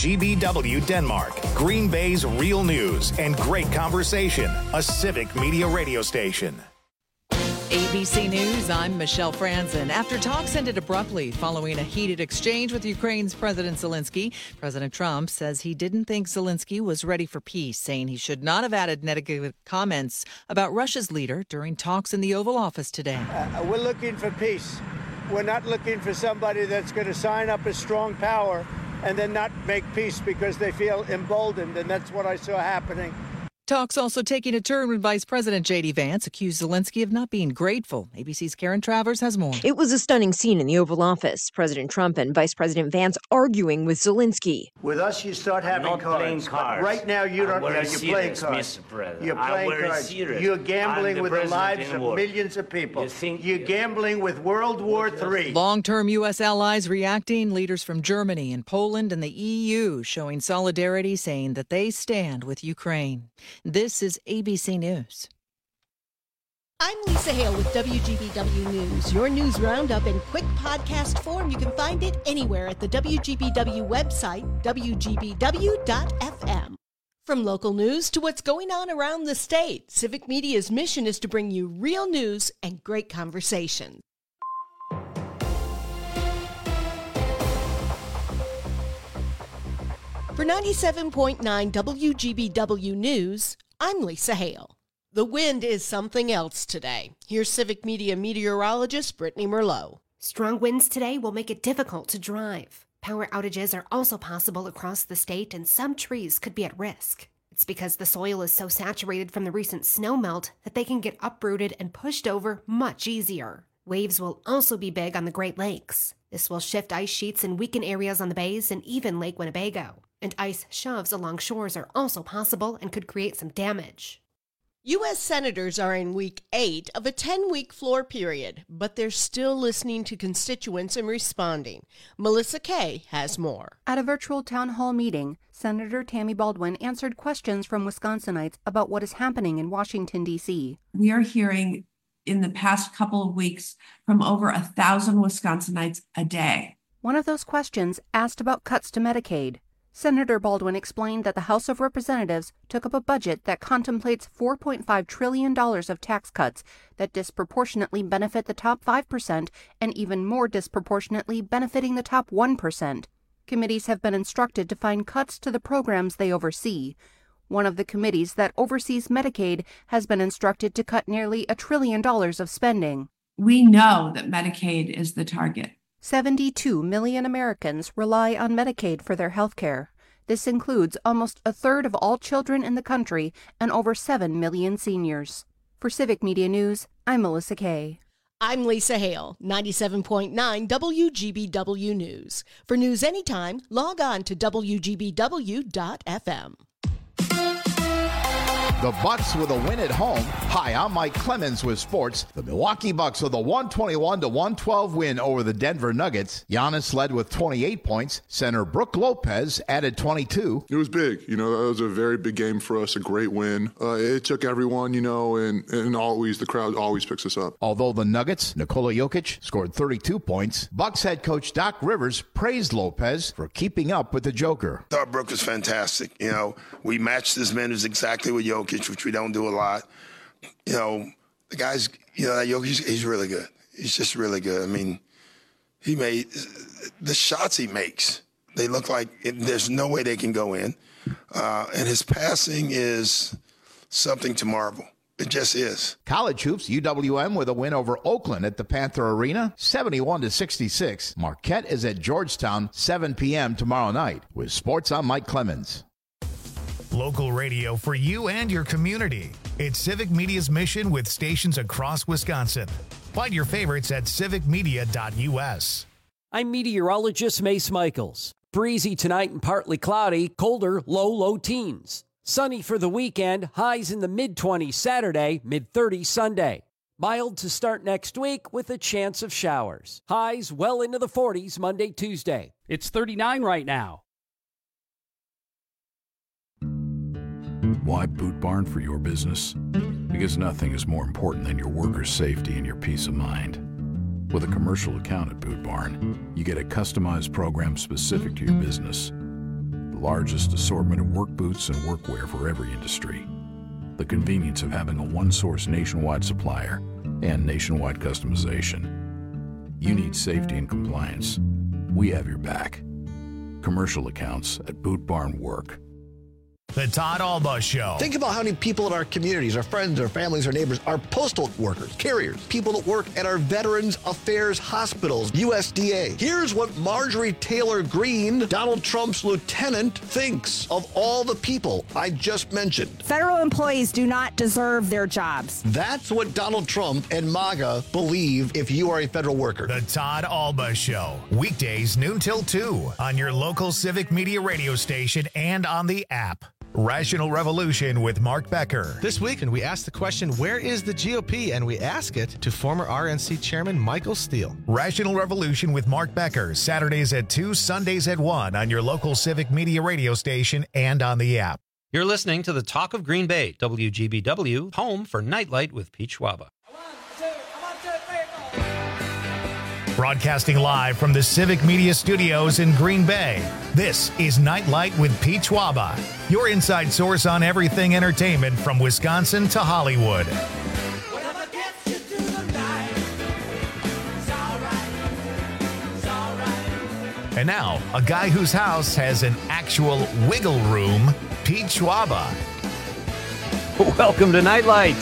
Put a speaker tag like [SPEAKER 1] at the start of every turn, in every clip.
[SPEAKER 1] WGBW Denmark, Green Bay's real news and great conversation, a civic media radio station.
[SPEAKER 2] ABC News, I'm Michelle Franzen. After talks ended abruptly following a heated exchange with Ukraine's President Zelensky, President Trump says he didn't think Zelensky was ready for peace, saying he should not have added negative comments about Russia's leader during talks in the Oval Office today.
[SPEAKER 3] We're looking for peace. We're not looking for somebody that's going to sign up as strong power and then not make peace because they feel emboldened, and that's what I saw happening.
[SPEAKER 2] Talks also taking a turn when Vice President J.D. Vance accused Zelensky of not being grateful. ABC's Karen Travers has more.
[SPEAKER 4] It was a stunning scene in the Oval Office. President Trump and Vice President Vance arguing with Zelensky.
[SPEAKER 3] With us, you start having cards. Right now, you don't. You're playing cards. You're playing cards. You're gambling with the lives of millions of people. You're gambling with World War III.
[SPEAKER 2] Long-term U.S. allies reacting. Leaders from Germany and Poland and the EU showing solidarity, saying that they stand with Ukraine. This is ABC News.
[SPEAKER 5] I'm Lisa Hale with WGBW News. Your news roundup in quick podcast form. You can find it anywhere at the WGBW website, WGBW.FM. From local news to what's going on around the state, Civic Media's mission is to bring you real news and great conversation. For 97.9 WGBW News, I'm Lisa Hale. The wind is something else today. Here's Civic Media meteorologist Brittany Merlot.
[SPEAKER 6] Strong winds today will make it difficult to drive. Power outages are also possible across the state, and some trees could be at risk. It's because the soil is so saturated from the recent snowmelt that they can get uprooted and pushed over much easier. Waves will also be big on the Great Lakes. This will shift ice sheets and weaken areas on the bays and even Lake Winnebago. And ice shoves along shores are also possible and could create some damage.
[SPEAKER 5] U.S. senators are in week 8 of a 10-week floor period, but they're still listening to constituents and responding. Melissa Kay has more.
[SPEAKER 7] At a virtual town hall meeting, Senator Tammy Baldwin answered questions from Wisconsinites about what is happening in Washington, D.C.
[SPEAKER 8] We are hearing in the past couple of weeks from over 1,000 Wisconsinites a day.
[SPEAKER 7] One of those questions asked about cuts to Medicaid. Senator Baldwin explained that the House of Representatives took up a budget that contemplates $4.5 trillion of tax cuts that disproportionately benefit the top 5% and even more disproportionately benefiting the top 1%. Committees have been instructed to find cuts to the programs they oversee. One of the committees that oversees Medicaid has been instructed to cut nearly $1 trillion of spending.
[SPEAKER 8] We know that Medicaid is the target.
[SPEAKER 7] 72 million Americans rely on Medicaid for their health care. This includes almost a third of all children in the country and over 7 million seniors. For Civic Media News, I'm Melissa Kay.
[SPEAKER 5] I'm Lisa Hale, 97.9 WGBW News. For news anytime, log on to WGBW.FM.
[SPEAKER 9] The Bucks with a win at home. Hi, I'm Mike Clemens with sports. The Milwaukee Bucks with a 121-112 win over the Denver Nuggets. Giannis led with 28 points. Center Brook Lopez added 22.
[SPEAKER 10] It was big. That was a very big game for us, a great win. It took everyone, and always the crowd always picks us up.
[SPEAKER 9] Although the Nuggets, Nikola Jokic, scored 32 points, Bucks head coach Doc Rivers praised Lopez for keeping up with the Joker.
[SPEAKER 11] I thought Brook was fantastic. We matched his minutes exactly with Jokic, which we don't do a lot. The guy's, Jokic, he's really good. He's just really good. I mean, he made the shots he makes. They look like there's no way they can go in. And his passing is something to marvel. It just is.
[SPEAKER 9] College hoops, UWM with a win over Oakland at the Panther Arena, 71-66. Marquette is at Georgetown, 7 p.m. tomorrow night. With sports, I'm Mike Clemens.
[SPEAKER 1] Local radio for you and your community. It's Civic Media's mission with stations across Wisconsin. Find your favorites at civicmedia.us.
[SPEAKER 12] I'm meteorologist Mace Michaels. Breezy tonight and partly cloudy, colder, low teens. Sunny for the weekend, highs in the mid-20s Saturday, mid-30s Sunday. Mild to start next week with a chance of showers. Highs well into the 40s Monday, Tuesday. It's 39 right now.
[SPEAKER 13] Why Boot Barn for your business? Because nothing is more important than your workers' safety and your peace of mind. With a commercial account at Boot Barn, you get a customized program specific to your business. The largest assortment of work boots and workwear for every industry. The convenience of having a one-source nationwide supplier and nationwide customization. You need safety and compliance. We have your back. Commercial accounts at Boot Barn Work.
[SPEAKER 1] The Todd Alba Show.
[SPEAKER 14] Think about how many people in our communities, our friends, our families, our neighbors, our postal workers, carriers, people that work at our Veterans Affairs hospitals, USDA. Here's what Marjorie Taylor Greene, Donald Trump's lieutenant, thinks of all the people I just mentioned.
[SPEAKER 15] Federal employees do not deserve their jobs.
[SPEAKER 14] That's what Donald Trump and MAGA believe if you are a federal worker.
[SPEAKER 1] The Todd Alba Show. Weekdays noon till 2 on your local Civic Media radio station and on the app. Rational Revolution with Mark Becker.
[SPEAKER 16] This weekend, we ask the question, where is the GOP? And we ask it to former RNC Chairman Michael Steele.
[SPEAKER 1] Rational Revolution with Mark Becker, Saturdays at 2, Sundays at 1 on your local Civic Media radio station and on the app.
[SPEAKER 17] You're listening to the Talk of Green Bay, WGBW, home for Nightlight with Pete Schwaba.
[SPEAKER 1] Broadcasting live from the Civic Media Studios in Green Bay, this is Nightlight with Pete Schwaba, your inside source on everything entertainment from Wisconsin to Hollywood. And now, a guy whose house has an actual wiggle room, Pete Schwaba.
[SPEAKER 17] Welcome to Nightlight.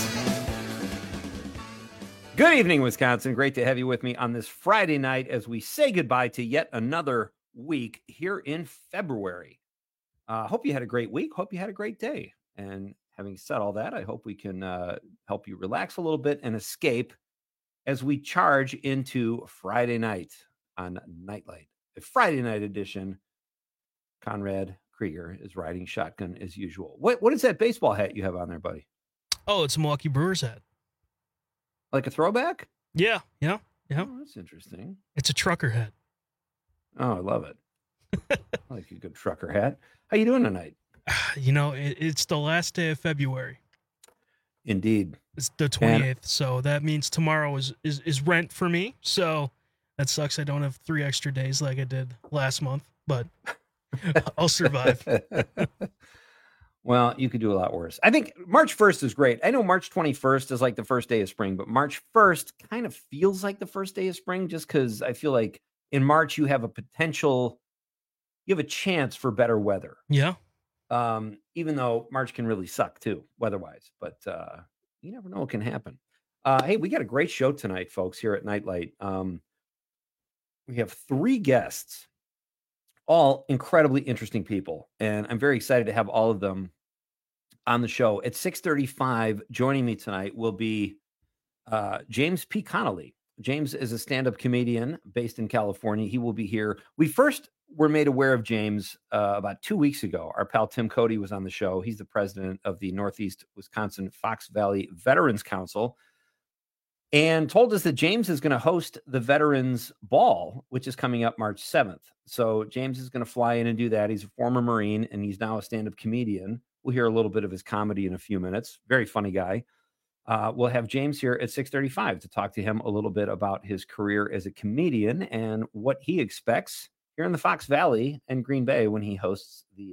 [SPEAKER 17] Good evening, Wisconsin. Great to have you with me on this Friday night as we say goodbye to yet another week here in February. Hope you had a great week. Hope you had a great day. And having said all that, I hope we can help you relax a little bit and escape as we charge into Friday night on Nightlight. A Friday night edition. Conrad Krieger is riding shotgun as usual. What is that baseball hat you have on there, buddy?
[SPEAKER 18] Oh, it's a Milwaukee Brewers hat.
[SPEAKER 17] Like a throwback?
[SPEAKER 18] Yeah. Oh,
[SPEAKER 17] that's interesting.
[SPEAKER 18] It's a trucker hat.
[SPEAKER 17] Oh, I love it. I like a good trucker hat. How you doing tonight?
[SPEAKER 18] You know, it's the last day of February.
[SPEAKER 17] Indeed.
[SPEAKER 18] It's the 28th, so that means tomorrow is rent for me. So that sucks. I don't have 3 extra days like I did last month, but I'll survive.
[SPEAKER 17] Well, you could do a lot worse. I think March 1st is great. I know March 21st is like the first day of spring, but March 1st kind of feels like the first day of spring just because I feel like in March you have a chance for better weather.
[SPEAKER 18] Yeah.
[SPEAKER 17] Even though March can really suck too, weather-wise, but you never know what can happen. Hey, we got a great show tonight, folks, here at Nightlight. We have 3 guests. All incredibly interesting people, and I'm very excited to have all of them on the show. At 6:35, joining me tonight will be James P. Connolly. James is a stand-up comedian based in California. He will be here. We first were made aware of James about 2 weeks ago. Our pal Tim Cody was on the show. He's the president of the Northeast Wisconsin Fox Valley Veterans Council, and told us that James is going to host the Veterans Ball, which is coming up March 7th. So James is going to fly in and do that. He's a former Marine, and he's now a stand-up comedian. We'll hear a little bit of his comedy in a few minutes. Very funny guy. We'll have James here at 6:35 to talk to him a little bit about his career as a comedian and what he expects here in the Fox Valley and Green Bay when he hosts the,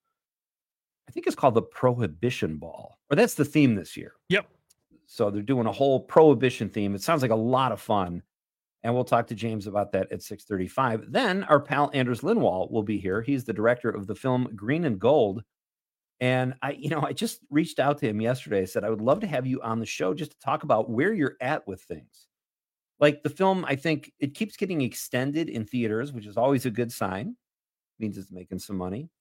[SPEAKER 17] I think it's called the Prohibition Ball. Or that's the theme this year.
[SPEAKER 18] Yep.
[SPEAKER 17] So they're doing a whole Prohibition theme. It sounds like a lot of fun. And we'll talk to James about that at 6:35. Then our pal Anders Lindwall will be here. He's the director of the film Green and Gold. And I just reached out to him yesterday. I said, I would love to have you on the show just to talk about where you're at with things. Like the film, I think it keeps getting extended in theaters, which is always a good sign. It means it's making some money.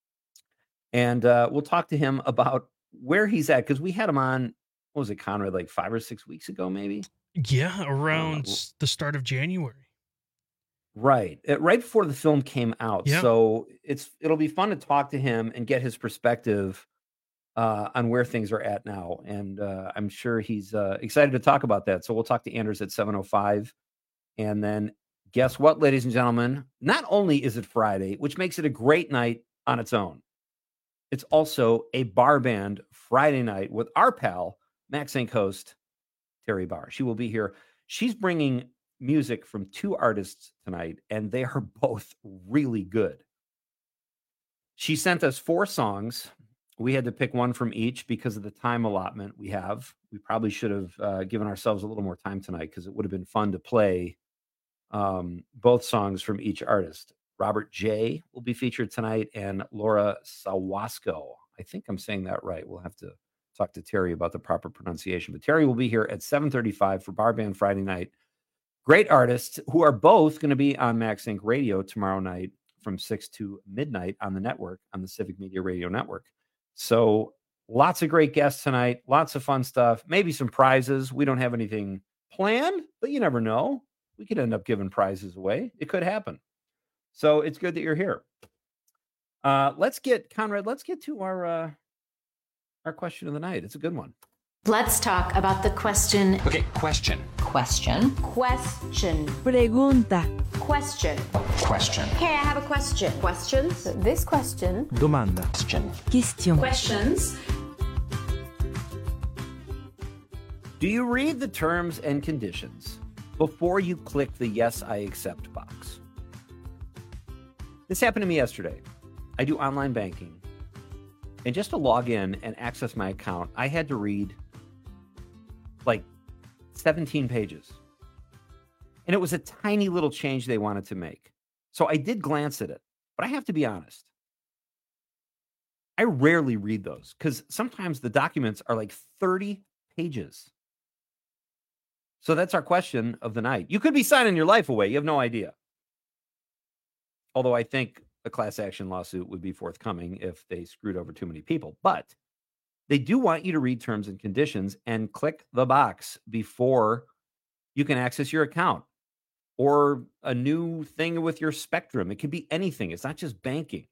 [SPEAKER 17] And we'll talk to him about where he's at, because we had him on, what was it, Conrad, like 5 or 6 weeks ago, maybe?
[SPEAKER 18] Yeah, around the start of January.
[SPEAKER 17] Right. Right before the film came out.
[SPEAKER 18] Yeah.
[SPEAKER 17] So it'll be fun to talk to him and get his perspective on where things are at now. And I'm sure he's excited to talk about that. So we'll talk to Anders at 7:05. And then guess what, ladies and gentlemen? Not only is it Friday, which makes it a great night on its own, it's also a bar band Friday night with our pal, Max St. Coast, Terry Barr. She will be here. She's bringing music from 2 artists tonight, and they are both really good. She sent us 4 songs. We had to pick one from each because of the time allotment we have. We probably should have given ourselves a little more time tonight because it would have been fun to play both songs from each artist. Robert J. will be featured tonight, and Laura Sawasco. I think I'm saying that right. We'll have to talk to Terry about the proper pronunciation. But Terry will be here at 7:35 for Bar Band Friday night. Great artists who are both going to be on Max Inc. Radio tomorrow night from 6 to midnight on the network, on the Civic Media Radio Network. So lots of great guests tonight, lots of fun stuff, maybe some prizes. We don't have anything planned, but you never know. We could end up giving prizes away. It could happen. So it's good that you're here. Let's get to our question of the night. It's a good one.
[SPEAKER 19] Let's talk about the question.
[SPEAKER 20] Okay, question.
[SPEAKER 19] Question.
[SPEAKER 15] Pregunta.
[SPEAKER 19] Question.
[SPEAKER 20] Question.
[SPEAKER 19] Hey, I have a question. Questions?
[SPEAKER 15] This question.
[SPEAKER 20] Domanda.
[SPEAKER 15] Question.
[SPEAKER 19] Questions.
[SPEAKER 17] Do you read the terms and conditions before you click the yes, I accept box? This happened to me yesterday. I do online banking. And just to log in and access my account, I had to read like 17 pages. And it was a tiny little change they wanted to make. So I did glance at it, but I have to be honest. I rarely read those because sometimes the documents are like 30 pages. So that's our question of the night. You could be signing your life away. You have no idea. Although I think a class action lawsuit would be forthcoming if they screwed over too many people. But they do want you to read terms and conditions and click the box before you can access your account or a new thing with your Spectrum. It could be anything. It's not just banking.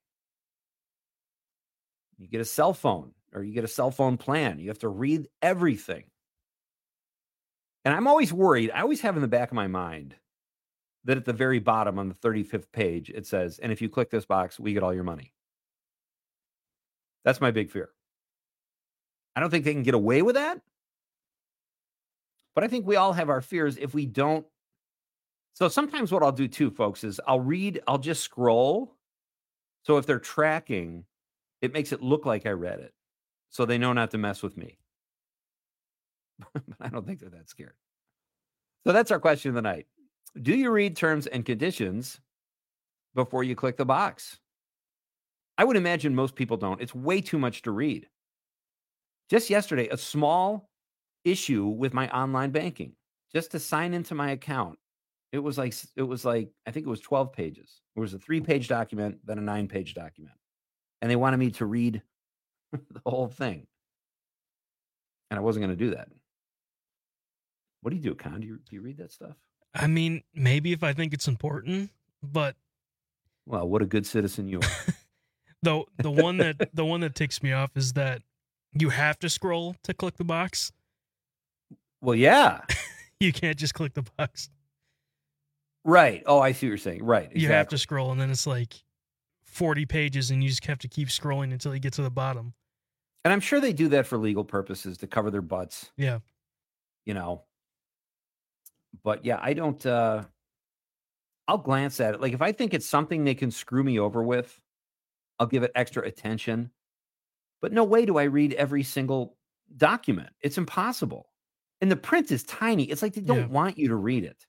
[SPEAKER 17] You get a cell phone or you get a cell phone plan. You have to read everything. And I'm always worried. I always have in the back of my mind that at the very bottom on the 35th page, it says, and if you click this box, we get all your money. That's my big fear. I don't think they can get away with that. But I think we all have our fears if we don't. So sometimes what I'll do too, folks, is I'll just scroll. So if they're tracking, it makes it look like I read it. So they know not to mess with me. But I don't think they're that scared. So that's our question of the night. Do you read terms and conditions before you click the box? I would imagine most people don't. It's way too much to read. Just yesterday, a small issue with my online banking, just to sign into my account. It was like, I think it was 12 pages. It was a 3-page document, then a 9-page document. And they wanted me to read the whole thing. And I wasn't going to do that. What do you do, Con? Do you read that stuff?
[SPEAKER 18] I mean, maybe if I think it's important, but
[SPEAKER 17] well, what a good citizen you are.
[SPEAKER 18] the one that ticks me off is that you have to scroll to click the box.
[SPEAKER 17] Well, yeah.
[SPEAKER 18] You can't just click the box.
[SPEAKER 17] Right. Oh, I see what you're saying. Right. Exactly.
[SPEAKER 18] You have to scroll, and then it's like 40 pages, and you just have to keep scrolling until you get to the bottom.
[SPEAKER 17] And I'm sure they do that for legal purposes to cover their butts.
[SPEAKER 18] Yeah.
[SPEAKER 17] You know. But yeah, I don't, I'll glance at it. Like if I think it's something they can screw me over with, I'll give it extra attention. But no way do I read every single document. It's impossible. And the print is tiny. It's like they don't want you to read it.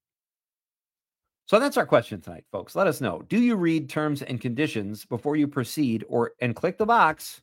[SPEAKER 17] So that's our question tonight, folks. Let us know. Do you read terms and conditions before you proceed and click the box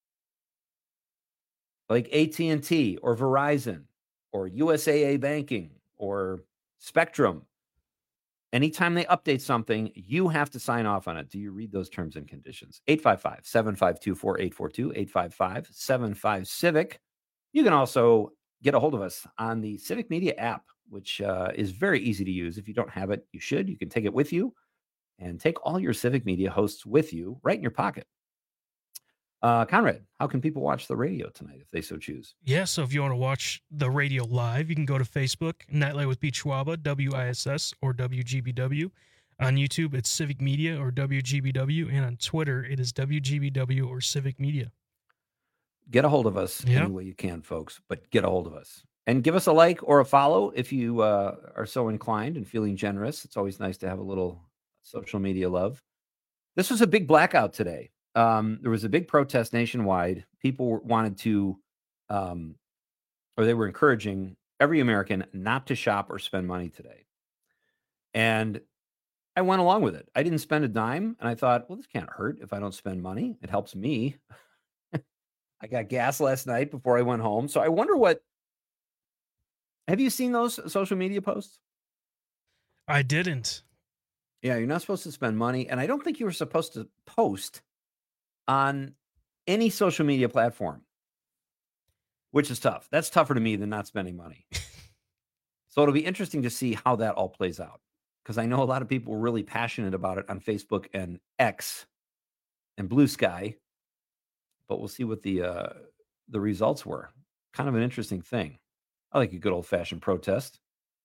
[SPEAKER 17] like AT&T or Verizon or USAA Banking or Spectrum? Anytime they update something, you have to sign off on it. Do you read those terms and conditions? 855-752-4842, 855-75-CIVIC. You can also get a hold of us on the Civic Media app, which is very easy to use. If you don't have it, you should. You can take it with you and take all your Civic Media hosts with you right in your pocket. Conrad, how can people watch the radio tonight if they so choose?
[SPEAKER 18] Yeah, so if you want to watch the radio live, you can go to Facebook, Nightlight with Pete Schwaba, WISS or WGBW. On YouTube, it's Civic Media or WGBW. And on Twitter, it is WGBW or Civic Media.
[SPEAKER 17] Get a hold of us any way you can, folks, but get a hold of us. And give us a like or a follow if you are so inclined and feeling generous. It's always nice to have a little social media love. This was a big blackout today. there was a big protest nationwide. People wanted to, or they were encouraging every American not to shop or spend money today. And I went along with it. I didn't spend a dime, and I thought, well, this can't hurt if I don't spend money. It helps me. I got gas last night before I went home. So I wonder have you seen those social media posts?
[SPEAKER 18] I didn't.
[SPEAKER 17] Yeah, you're not supposed to spend money. And I don't think you were supposed to post on any social media platform, which is tough. That's tougher to me than not spending money. So it'll be interesting to see how that all plays out, because I know a lot of people were really passionate about it on Facebook and X and Blue Sky, but we'll see what the results were. Kind of an interesting thing. I like a good old-fashioned protest.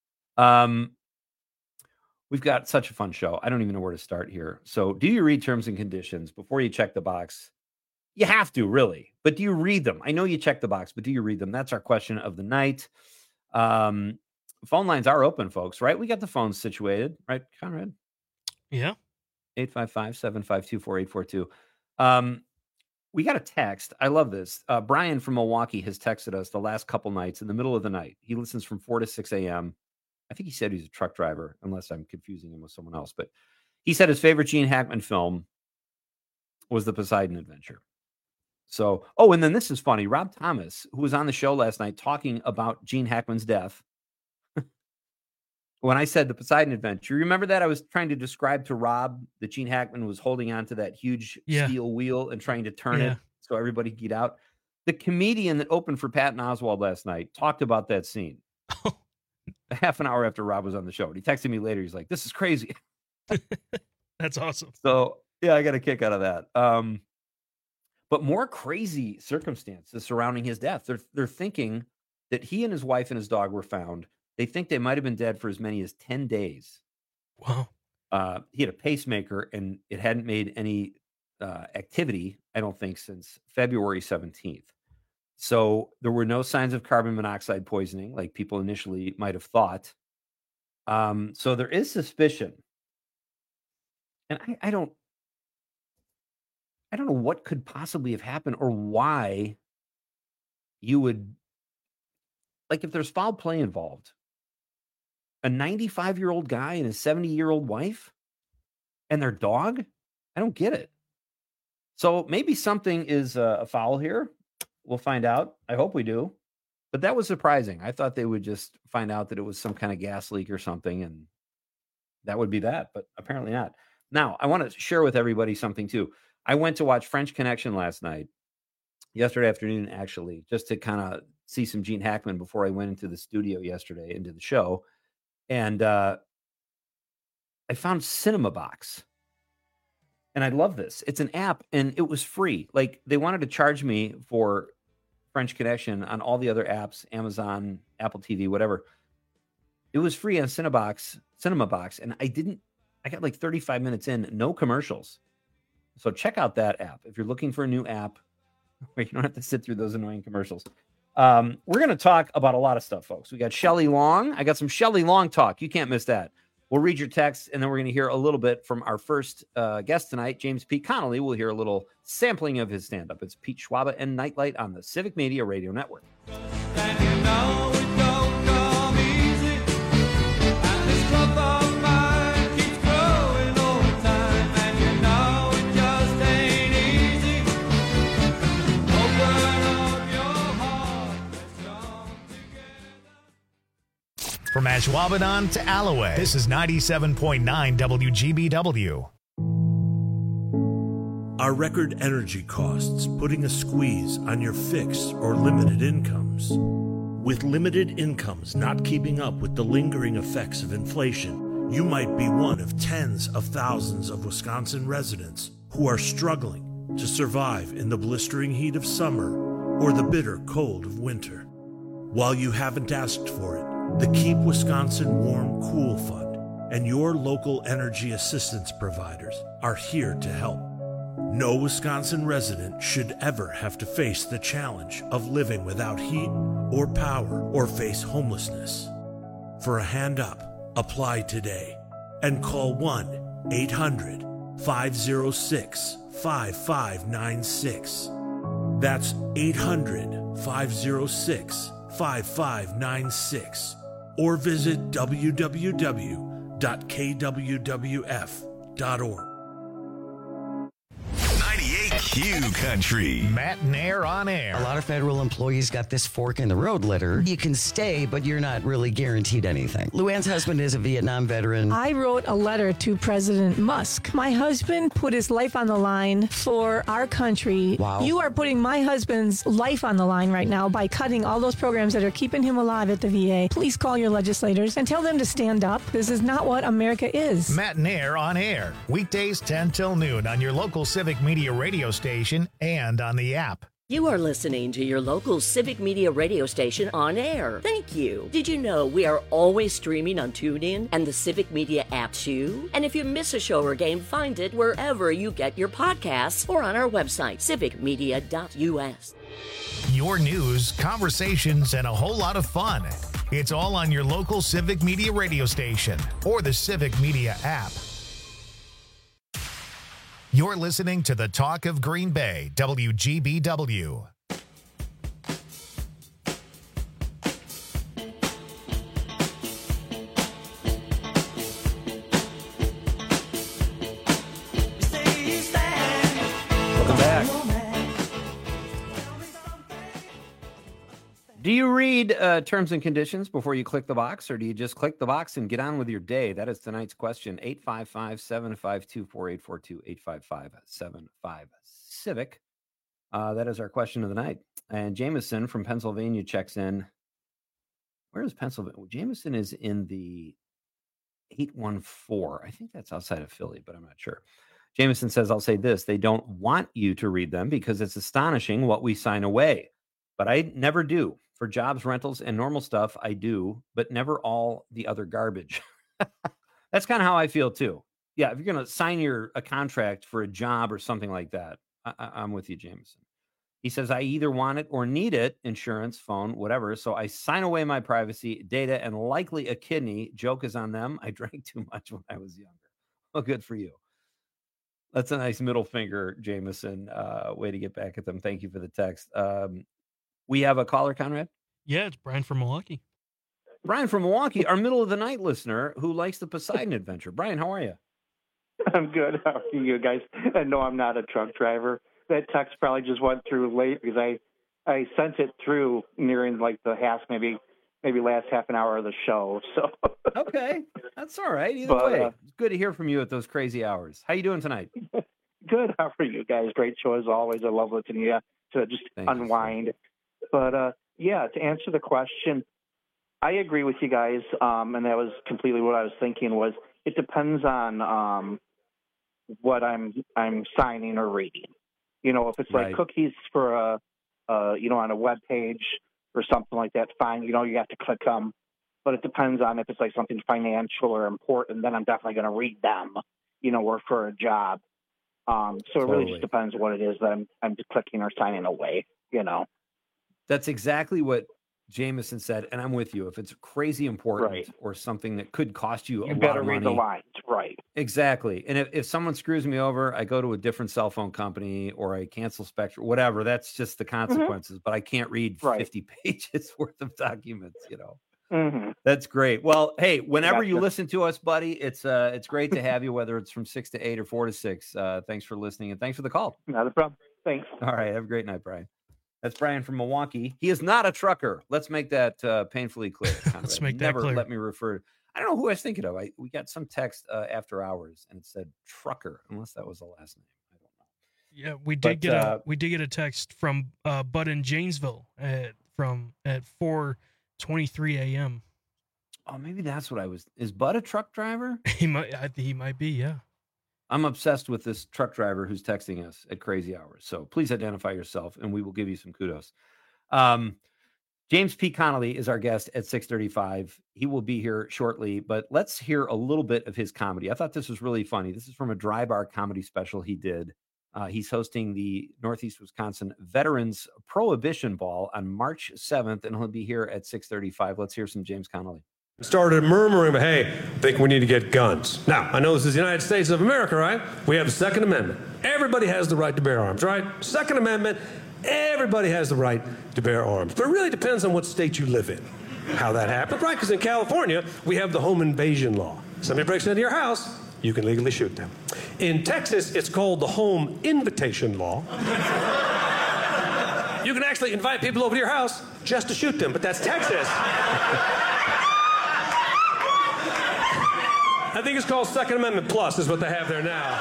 [SPEAKER 17] We've got such a fun show. I don't even know where to start here. So do you read terms and conditions before you check the box? You have to, really. But do you read them? I know you check the box, but do you read them? That's our question of the night. Phone lines are open, folks, right? We got the phones situated, right, Conrad?
[SPEAKER 18] Yeah.
[SPEAKER 17] 855-752-4842. We got a text. I love this. Brian from Milwaukee has texted us the last couple nights in the middle of the night. He listens from 4 to 6 a.m. I think he said he's a truck driver, unless I'm confusing him with someone else. But he said his favorite Gene Hackman film was The Poseidon Adventure. So, and then this is funny. Rob Thomas, who was on the show last night talking about Gene Hackman's death. When I said The Poseidon Adventure, remember that? I was trying to describe to Rob that Gene Hackman was holding on to that huge steel wheel and trying to turn it so everybody could get out. The comedian that opened for Patton Oswalt last night talked about that scene. Half an hour after Rob was on the show. And he texted me later. He's like, this is crazy.
[SPEAKER 18] That's awesome.
[SPEAKER 17] So, yeah, I got a kick out of that. But more crazy circumstances surrounding his death. They're thinking that he and his wife and his dog were found. They think they might have been dead for as many as 10 days.
[SPEAKER 18] Wow.
[SPEAKER 17] He had a pacemaker, and it hadn't made any activity, I don't think, since February 17th. So there were no signs of carbon monoxide poisoning like people initially might have thought. So there is suspicion. And I don't know what could possibly have happened or why you would, like, if there's foul play involved, a 95-year-old guy and his 70-year-old wife and their dog, I don't get it. So maybe something is a foul here. We'll find out. I hope we do. But that was surprising. I thought they would just find out that it was some kind of gas leak or something, and that would be that, but apparently not. Now, I want to share with everybody something too. I went to watch French Connection last night, yesterday afternoon, actually, just to kind of see some Gene Hackman before I went into the studio yesterday, into the show. And I found Cinema Box. And I love this. It's an app, and it was free. Like, they wanted to charge me for French Connection on all the other apps, Amazon, Apple TV, whatever. It was free on Cinema Box, and I got like 35 minutes in, no commercials. So check out that app if you're looking for a new app where you don't have to sit through those annoying commercials. We're going to talk about a lot of stuff, folks. We got Shelley Long. I got some Shelley Long talk. You can't miss that. We'll read your texts, and then we're going to hear a little bit from our first guest tonight, James P. Connolly. We'll hear a little sampling of his stand-up. It's Pete Schwaba and Nightlight on the Civic Media Radio Network.
[SPEAKER 1] From Ashwaubenon to Alloway, this is 97.9 WGBW.
[SPEAKER 20] Are record energy costs putting a squeeze on your fixed or limited incomes? With limited incomes not keeping up with the lingering effects of inflation, you might be one of tens of thousands of Wisconsin residents who are struggling to survive in the blistering heat of summer or the bitter cold of winter. While you haven't asked for it, the Keep Wisconsin Warm Cool Fund and your local energy assistance providers are here to help. No Wisconsin resident should ever have to face the challenge of living without heat or power or face homelessness. For a hand up, apply today and call 1-800 800-506-5596. That's 800-506-5596. Or visit www.kwwf.org.
[SPEAKER 1] Q Country. Matt Nair on air.
[SPEAKER 21] A lot of federal employees got this fork in the road letter. You can stay, but you're not really guaranteed anything. Luann's husband is a Vietnam veteran.
[SPEAKER 22] I wrote a letter to President Musk. My husband put his life on the line for our country.
[SPEAKER 21] Wow.
[SPEAKER 22] You are putting my husband's life on the line right now by cutting all those programs that are keeping him alive at the VA. Please call your legislators and tell them to stand up. This is not what America is.
[SPEAKER 1] Matt Nair on air. Weekdays 10 till noon on your local Civic Media radio station and on the app.
[SPEAKER 23] You are listening to your local Civic Media radio station on air. Thank you. Did you know we are always streaming on TuneIn and the Civic Media app too? And if you miss a show or game, find it wherever you get your podcasts or on our website, civicmedia.us.
[SPEAKER 1] Your news, conversations, and a whole lot of fun. It's all on your local Civic Media radio station or the Civic Media app. You're listening to the Talk of Green Bay, WGBW.
[SPEAKER 17] Welcome back. Do you read terms and conditions before you click the box, or do you just click the box and get on with your day? That is tonight's question. 855-752-4842, 855-75-CIVIC. That is our question of the night. And Jameson from Pennsylvania checks in. Where is Pennsylvania? Jameson is in the 814. I think that's outside of Philly, but I'm not sure. Jameson says, I'll say this. They don't want you to read them because it's astonishing what we sign away. But I never do. For jobs, rentals, and normal stuff, I do, but never all the other garbage. That's kind of how I feel, too. Yeah, if you're going to sign a contract for a job or something like that, I'm with you, Jameson. He says, I either want it or need it, insurance, phone, whatever, so I sign away my privacy, data, and likely a kidney. Joke is on them. I drank too much when I was younger. Well, good for you. That's a nice middle finger, Jameson. Way to get back at them. Thank you for the text. We have a caller, Conrad?
[SPEAKER 18] Yeah, it's Brian from Milwaukee.
[SPEAKER 17] Brian from Milwaukee, our middle of the night listener who likes the Poseidon Adventure. Brian, how are you?
[SPEAKER 24] I'm good. How are you guys? And no, I'm not a truck driver. That text probably just went through late because I sent it through nearing like the maybe last half an hour of the show. So
[SPEAKER 17] okay, that's all right. Either way, it's good to hear from you at those crazy hours. How you doing tonight?
[SPEAKER 24] Good. How are you guys? Great show as always. I love listening to you to just unwind. But, to answer the question, I agree with you guys, and that was completely what I was thinking was it depends on what I'm signing or reading. You know, if it's like cookies for on a web page or something like that, fine. You know, you have to click them. But it depends on if it's like something financial or important, then I'm definitely going to read them, or for a job. So it really just depends what it is that I'm clicking or signing away,
[SPEAKER 17] That's exactly what Jameson said, and I'm with you. If it's crazy important or something that could cost you a lot of money, you better read the
[SPEAKER 24] lines, right?
[SPEAKER 17] Exactly. And if someone screws me over, I go to a different cell phone company or I cancel Spectrum, whatever. That's just the consequences. But I can't read 50 pages worth of documents. That's great. Well, hey, whenever you listen to us, buddy, it's great to have you. Whether it's from 6 to 8 or 4 to 6. Thanks for listening and thanks for the call.
[SPEAKER 24] Not a problem. Thanks.
[SPEAKER 17] All right. Have a great night, Brian. That's Brian from Milwaukee. He is not a trucker. Let's make that painfully clear.
[SPEAKER 18] Let's make that clear.
[SPEAKER 17] Never let me refer. I don't know who I was thinking of. We got some text after hours, and it said trucker, unless that was the last name. I don't know.
[SPEAKER 18] Yeah, we did get a text from Bud in Janesville at 4:23 a.m.
[SPEAKER 17] Oh, maybe that's what I was. Is Bud a truck driver?
[SPEAKER 18] He might be. Yeah.
[SPEAKER 17] I'm obsessed with this truck driver who's texting us at crazy hours. So please identify yourself and we will give you some kudos. James P. Connolly is our guest at 6:35. He will be here shortly, but let's hear a little bit of his comedy. I thought this was really funny. This is from a dry bar comedy special he did. He's hosting the Northeast Wisconsin Veterans Prohibition Ball on March 7th, and he'll be here at 6:35. Let's hear some James Connolly.
[SPEAKER 2] Started murmuring, hey, I think we need to get guns. Now, I know this is the United States of America, right? We have the Second Amendment. Everybody has the right to bear arms, right? Second Amendment, everybody has the right to bear arms. But it really depends on what state you live in, how that happens, right? Because in California, we have the home invasion law. Somebody breaks into your house, you can legally shoot them. In Texas, it's called the home invitation law. You can actually invite people over to your house just to shoot them, but that's Texas. I think it's called Second Amendment Plus is what they have there now.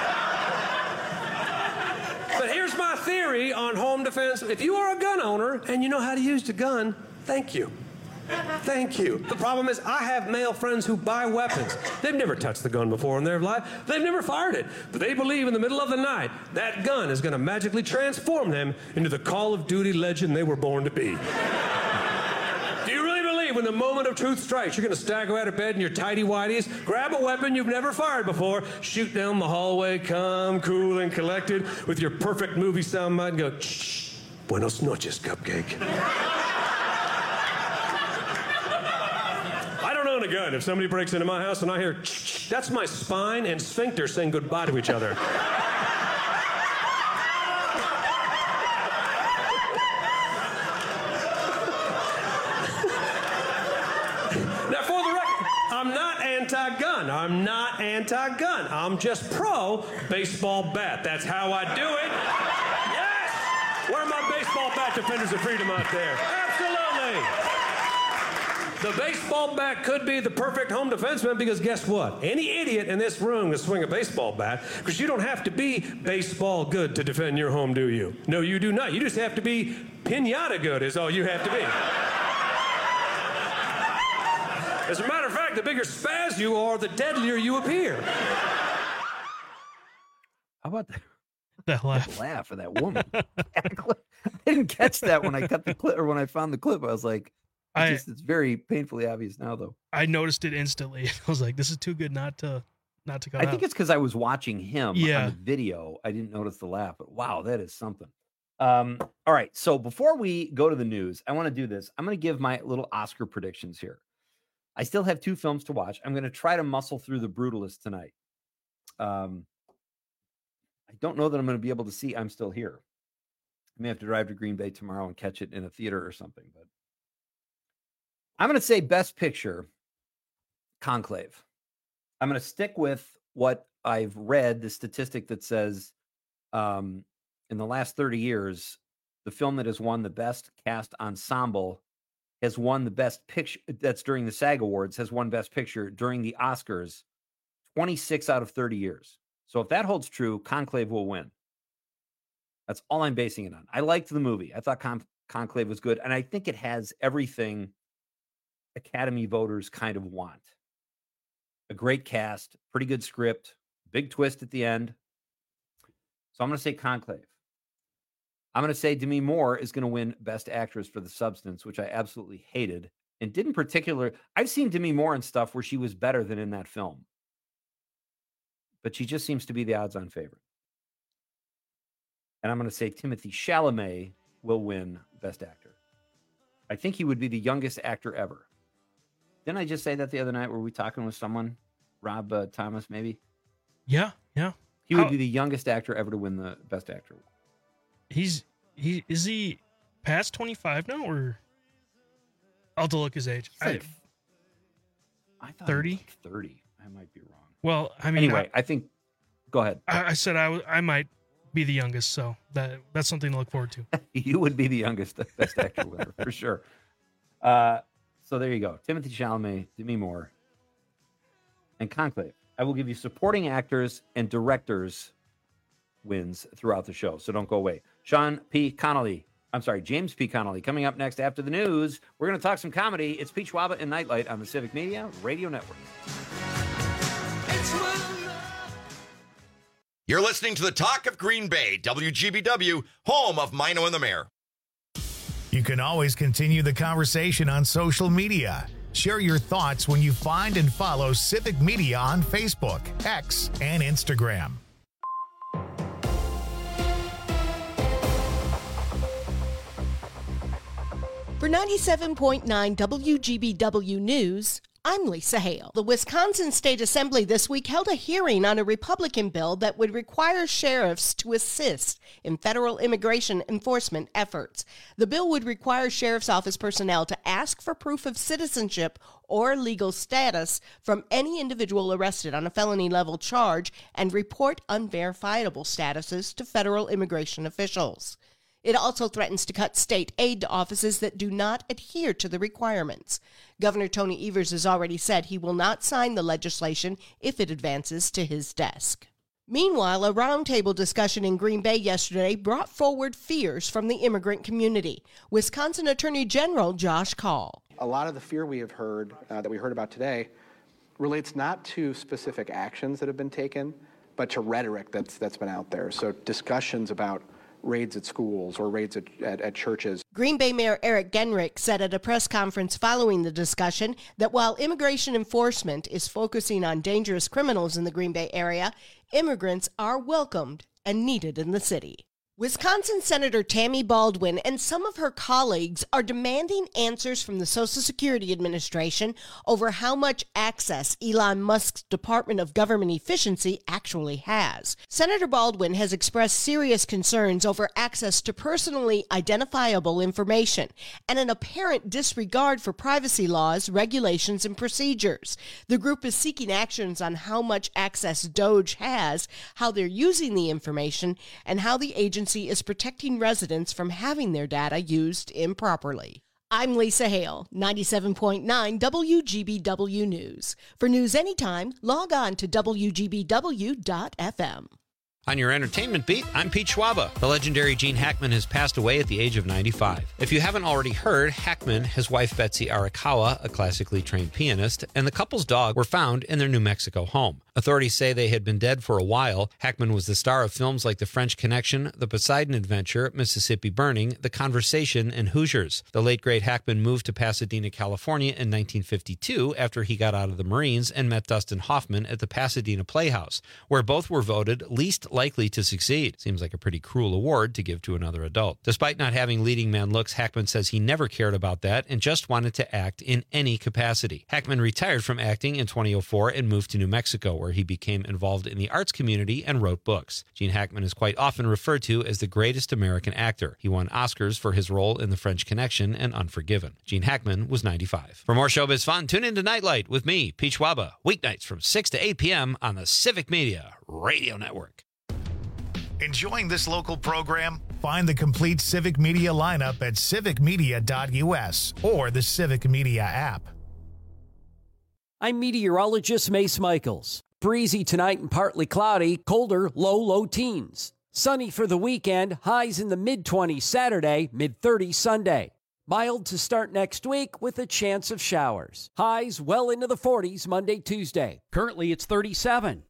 [SPEAKER 2] But here's my theory on home defense. If you are a gun owner and you know how to use the gun, thank you. Thank you. The problem is I have male friends who buy weapons. They've never touched the gun before in their life. They've never fired it. But they believe in the middle of the night that gun is going to magically transform them into the Call of Duty legend they were born to be. Do you really believe when the moment of truth strikes, you're going to stagger out of bed in your tighty-whities, grab a weapon you've never fired before, shoot down the hallway, calm, cool, and collected with your perfect movie soundbite and go, shh, buenos noches, cupcake. I don't own a gun. If somebody breaks into my house and I hear, that's my spine and sphincter saying goodbye to each other. Now, for the record, I'm not anti-gun. I'm not anti-gun. I'm just pro-baseball bat. That's how I do it. Yes! Where are my baseball bat defenders of freedom out there? Absolutely! The baseball bat could be the perfect home defenseman because guess what? Any idiot in this room can swing a baseball bat because you don't have to be baseball good to defend your home, do you? No, you do not. You just have to be piñata good is all you have to be. As a matter of fact, the bigger spaz you are, the deadlier you appear.
[SPEAKER 17] How about that?
[SPEAKER 18] That laugh.
[SPEAKER 17] Laugh of that woman. I didn't catch that when I cut the clip or when I found the clip. I was like, it's very painfully obvious now, though.
[SPEAKER 18] I noticed it instantly. I was like, this is too good not to come out.
[SPEAKER 17] I think it's because I was watching him on
[SPEAKER 18] Yeah.
[SPEAKER 17] the video. I didn't notice the laugh, but wow, that is something. All right, so before we go to the news, I want to do this. I'm going to give my little Oscar predictions here. I still have 2 films to watch. I'm going to try to muscle through The Brutalist tonight. I don't know that I'm going to be able to see I'm Still Here. I may have to drive to Green Bay tomorrow and catch it in a theater or something, but I'm going to say Best Picture, Conclave. I'm going to stick with what I've read, the statistic that says in the last 30 years, the film that has won the Best Cast Ensemble has won the Best Picture, that's during the SAG Awards, has won Best Picture during the Oscars 26 out of 30 years. So if that holds true, Conclave will win. That's all I'm basing it on. I liked the movie. I thought Conclave was good, and I think it has everything Academy voters kind of want. A great cast, pretty good script, big twist at the end. So I'm going to say Conclave. I'm going to say Demi Moore is going to win Best Actress for The Substance, which I absolutely hated and didn't particularly. I've seen Demi Moore in stuff where she was better than in that film, but she just seems to be the odds-on favorite. And I'm going to say Timothée Chalamet will win Best Actor. I think he would be the youngest actor ever. Didn't I just say that the other night? Were we talking with someone? Rob Thomas, maybe?
[SPEAKER 18] Yeah.
[SPEAKER 17] He would be the youngest actor ever to win the Best Actor.
[SPEAKER 18] Is he past 25 now, or I'll have to look his age.
[SPEAKER 17] I thought
[SPEAKER 18] 30.
[SPEAKER 17] Like 30. I might be wrong.
[SPEAKER 18] Well, I mean,
[SPEAKER 17] anyway, I think. Go ahead.
[SPEAKER 18] I said I might be the youngest, so that's something to look forward to.
[SPEAKER 17] You would be the youngest Best Actor winner for sure. So there you go. Timothée Chalamet, Demi Moore, and Conclave. I will give you supporting actors and directors wins throughout the show, so don't go away. James P. Connolly, coming up next after the news. We're going to talk some comedy. It's Pete Schwaba and Nightlight on the Civic Media Radio Network.
[SPEAKER 3] You're listening to the Talk of Green Bay, WGBW, home of Mino and the Mayor.
[SPEAKER 1] You can always continue the conversation on social media. Share your thoughts when you find and follow Civic Media on Facebook, X, and Instagram.
[SPEAKER 5] For 97.9 WGBW News, I'm Lisa Hale. The Wisconsin State Assembly this week held a hearing on a Republican bill that would require sheriffs to assist in federal immigration enforcement efforts. The bill would require sheriff's office personnel to ask for proof of citizenship or legal status from any individual arrested on a felony-level charge and report unverifiable statuses to federal immigration officials. It also threatens to cut state aid to offices that do not adhere to the requirements. Governor Tony Evers has already said he will not sign the legislation if it advances to his desk. Meanwhile, a roundtable discussion in Green Bay yesterday brought forward fears from the immigrant community. Wisconsin Attorney General Josh Kaul.
[SPEAKER 4] A lot of the fear we have heard, that we heard about today, relates not to specific actions that have been taken, but to rhetoric that's been out there. So discussions about raids at schools or raids at churches.
[SPEAKER 5] Green Bay Mayor Eric Genrich said at a press conference following the discussion that while immigration enforcement is focusing on dangerous criminals in the Green Bay area, immigrants are welcomed and needed in the city. Wisconsin Senator Tammy Baldwin and some of her colleagues are demanding answers from the Social Security Administration over how much access Elon Musk's Department of Government Efficiency actually has. Senator Baldwin has expressed serious concerns over access to personally identifiable information and an apparent disregard for privacy laws, regulations, and procedures. The group is seeking actions on how much access DOJ has, how they're using the information, and how the agency is protecting residents from having their data used improperly. I'm Lisa Hale, 97.9 WGBW News. For news anytime, log on to WGBW.FM.
[SPEAKER 6] On your entertainment beat, I'm Pete Schwaba. The legendary Gene Hackman has passed away at the age of 95. If you haven't already heard, Hackman, his wife Betsy Arakawa, a classically trained pianist, and the couple's dog were found in their New Mexico home. Authorities say they had been dead for a while. Hackman was the star of films like The French Connection, The Poseidon Adventure, Mississippi Burning, The Conversation, and Hoosiers. The late great Hackman moved to Pasadena, California in 1952 after he got out of the Marines and met Dustin Hoffman at the Pasadena Playhouse, where both were voted least likely to succeed. Seems like a pretty cruel award to give to another adult. Despite not having leading man looks, Hackman says he never cared about that and just wanted to act in any capacity. Hackman retired from acting in 2004 and moved to New Mexico, where he became involved in the arts community and wrote books. Gene Hackman is quite often referred to as the greatest American actor. He won Oscars for his role in The French Connection and Unforgiven. Gene Hackman was 95. For more showbiz fun, tune into Nightlight with me, Pete Schwaba, weeknights from 6 to 8 p.m. on the Civic Media Radio Network.
[SPEAKER 1] Enjoying this local program? Find the complete Civic Media lineup at civicmedia.us or the Civic Media app.
[SPEAKER 12] I'm meteorologist Mace Michaels. Breezy tonight and partly cloudy, colder, low teens. Sunny for the weekend, highs in the mid-20s Saturday, mid-30s Sunday. Mild to start next week with a chance of showers. Highs well into the 40s Monday, Tuesday. Currently it's 37.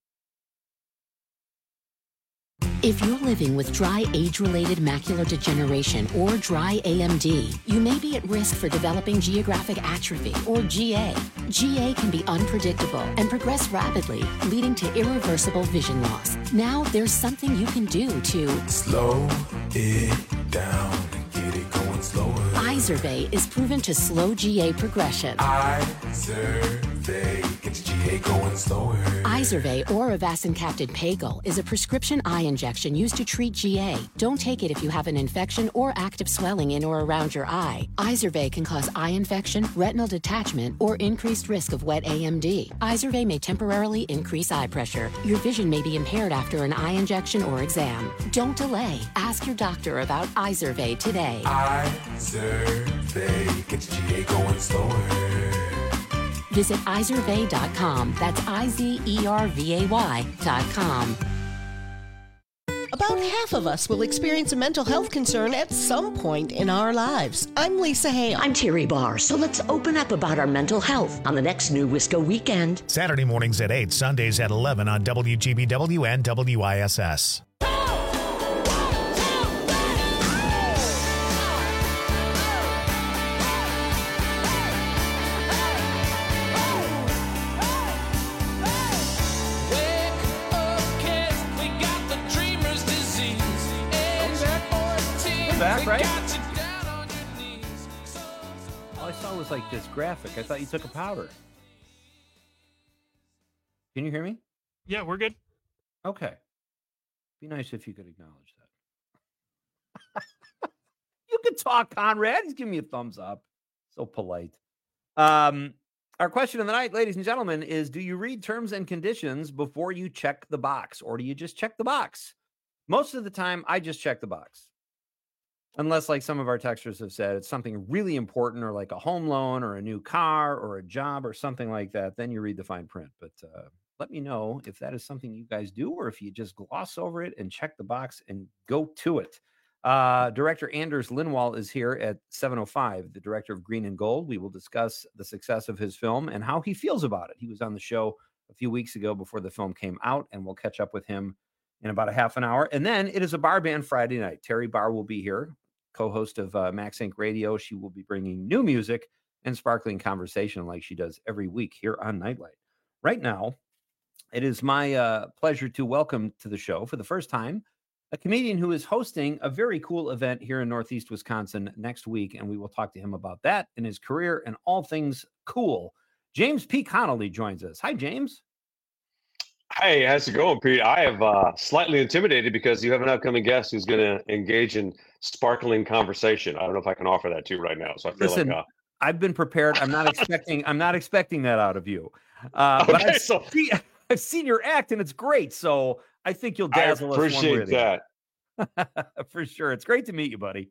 [SPEAKER 7] If you're living with dry age-related macular degeneration or dry AMD, you may be at risk for developing geographic atrophy or GA. GA can be unpredictable and progress rapidly, leading to irreversible vision loss. Now there's something you can do to
[SPEAKER 8] slow it down and get it going slower.
[SPEAKER 7] Izervay is proven to slow GA progression.
[SPEAKER 8] Izervay gets GA going slower.
[SPEAKER 7] Izervay or avacincaptad Pagel is a prescription eye injection used to treat GA. Don't take it if you have an infection or active swelling in or around your eye. Izervay can cause eye infection, retinal detachment, or increased risk of wet AMD. Izervay may temporarily increase eye pressure. Your vision may be impaired after an eye injection or exam. Don't delay. Ask your doctor about Izervay today.
[SPEAKER 8] Izervay gets GA going slower.
[SPEAKER 7] Visit Izervay.com. That's IZERVAY.com.
[SPEAKER 5] About half of us will experience a mental health concern at some point in our lives. I'm Lisa Hale.
[SPEAKER 23] I'm Terry Barr. So let's open up about our mental health on the next New Wisco Weekend.
[SPEAKER 1] Saturday mornings at 8, Sundays at 11 on WGBW and WISS.
[SPEAKER 17] Back, right? All I saw was like this graphic. I thought you took a powder. Can you hear me?
[SPEAKER 18] Yeah, we're good.
[SPEAKER 17] Okay. Be nice if you could acknowledge that. You can talk, Conrad. He's giving me a thumbs up. So polite. Our question of the night, ladies and gentlemen, is do you read terms and conditions before you check the box, or do you just check the box? Most of the time, I just check the box. Unless, like some of our texters have said, it's something really important, or like a home loan or a new car or a job or something like that, then you read the fine print. But let me know if that is something you guys do, or if you just gloss over it and check the box and go to it. Director Anders Lindwall is here at 7:05, the director of Green and Gold. We will discuss the success of his film and how he feels about it. He was on the show a few weeks ago before the film came out, and we'll catch up with him in about a half an hour. And then it is a bar band Friday night. Terry Barr will be here, co-host of Max Inc. Radio. She will be bringing new music and sparkling conversation like she does every week here on Nightlight. Right now, it is my pleasure to welcome to the show for the first time a comedian who is hosting a very cool event here in Northeast Wisconsin next week, and we will talk to him about that and his career and all things cool. James P. Connolly joins us. Hi, James.
[SPEAKER 9] Hey, how's it going, Pete? I have slightly intimidated because you have an upcoming guest who's going to engage in sparkling conversation. I don't know if I can offer that to you right now. So I feel
[SPEAKER 17] Listen,
[SPEAKER 9] like
[SPEAKER 17] I've been prepared. I'm not expecting that out out of you. But
[SPEAKER 9] okay,
[SPEAKER 17] I've seen your act, and it's great. So I think you'll dazzle us. I
[SPEAKER 9] appreciate that.
[SPEAKER 17] For sure. It's great to meet you, buddy.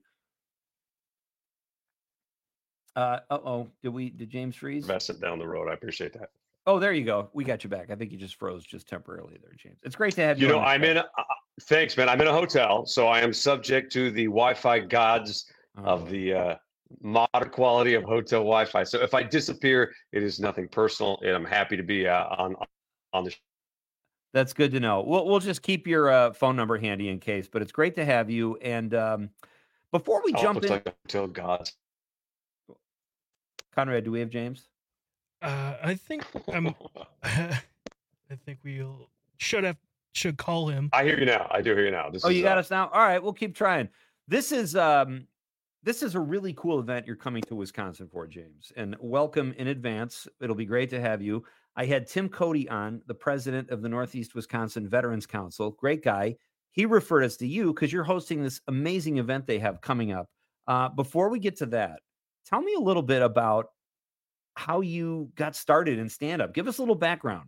[SPEAKER 17] Did James freeze?
[SPEAKER 9] Investment down the road. I appreciate that.
[SPEAKER 17] Oh, there you go. We got you back. I think you just froze just temporarily there, James. It's great to have you.
[SPEAKER 9] Thanks, man. I'm in a hotel, so I am subject to the Wi-Fi gods of the modern quality of hotel Wi-Fi. So if I disappear, it is nothing personal, and I'm happy to be on the show.
[SPEAKER 17] That's good to know. We'll just keep your phone number handy in case, but it's great to have you. And before we jump in,
[SPEAKER 9] hotel gods.
[SPEAKER 17] Conrad, do we have James?
[SPEAKER 18] I think I think we should call him.
[SPEAKER 9] I hear you now. I do hear you now.
[SPEAKER 17] You got us now? All right, we'll keep trying. This is a really cool event you're coming to Wisconsin for, James, and welcome in advance. It'll be great to have you. I had Tim Cody on, the president of the Northeast Wisconsin Veterans Council. Great guy. He referred us to you because you're hosting this amazing event they have coming up. Before we get to that, tell me a little bit about how you got started in stand-up. Give us a little background.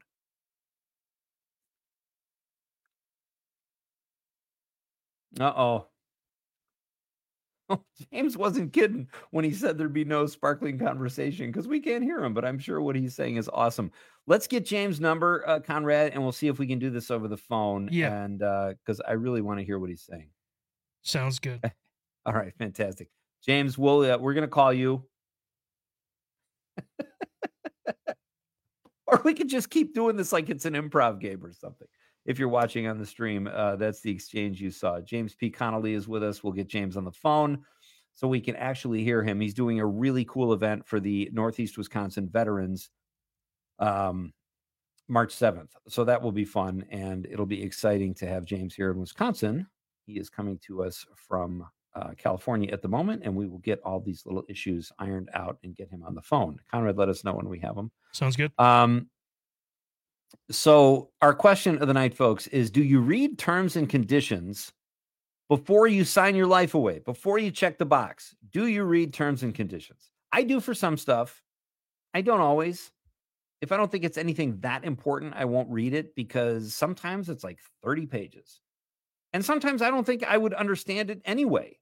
[SPEAKER 17] Uh-oh. James wasn't kidding when he said there'd be no sparkling conversation because we can't hear him, but I'm sure what he's saying is awesome. Let's get James' number, Conrad, and we'll see if we can do this over the phone.
[SPEAKER 18] Yeah.
[SPEAKER 17] And because I really want to hear what he's saying.
[SPEAKER 18] Sounds good.
[SPEAKER 17] All right, fantastic. James, we're going to call you. Or we could just keep doing this like it's an improv game or something. If you're watching on the stream, that's the exchange you saw. James P. Connolly is with us. We'll get James on the phone so we can actually hear him. He's doing a really cool event for the Northeast Wisconsin veterans March 7th. So that will be fun, and it'll be exciting to have James here in Wisconsin. He is coming to us from California at the moment, and we will get all these little issues ironed out and get him on the phone. Conrad, let us know when we have him.
[SPEAKER 18] Sounds good.
[SPEAKER 17] So our question of the night, folks, is do you read terms and conditions before you sign your life away, before you check the box? Do you read terms and conditions? I do for some stuff. I don't always. If I don't think it's anything that important, I won't read it because sometimes it's like 30 pages. And sometimes I don't think I would understand it anyway.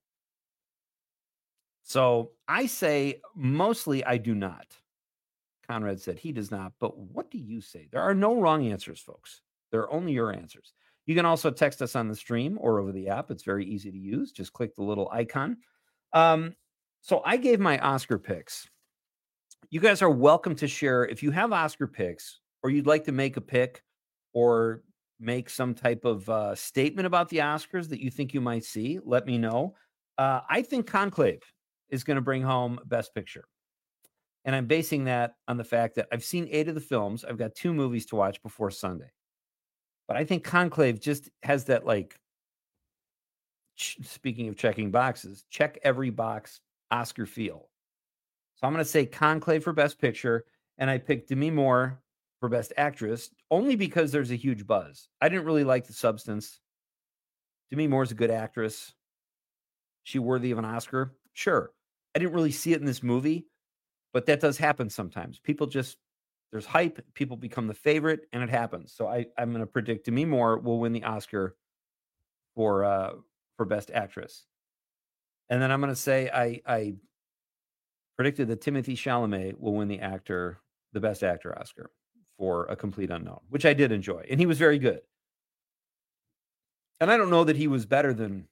[SPEAKER 17] So I say mostly I do not. Conrad said he does not, but what do you say? There are no wrong answers, folks. There are only your answers. You can also text us on the stream or over the app. It's very easy to use. Just click the little icon. So I gave my Oscar picks. You guys are welcome to share. If you have Oscar picks or you'd like to make a pick or make some type of statement about the Oscars that you think you might see, let me know. I think Conclave is going to bring home Best Picture. And I'm basing that on the fact that I've seen 8 of the films. I've got 2 movies to watch before Sunday. But I think Conclave just has that, like, speaking of checking boxes, check every box Oscar feel. So I'm going to say Conclave for Best Picture. And I picked Demi Moore for Best Actress, only because there's a huge buzz. I didn't really like the substance. Demi Moore's a good actress. She worthy of an Oscar? Sure. I didn't really see it in this movie, but that does happen sometimes. People just, there's hype, people become the favorite, and it happens. So I'm going to predict Demi Moore will win the Oscar for Best Actress. And then I'm going to say I predicted that Timothée Chalamet will win the Best Actor Oscar for A Complete Unknown, which I did enjoy. And he was very good. And I don't know that he was better than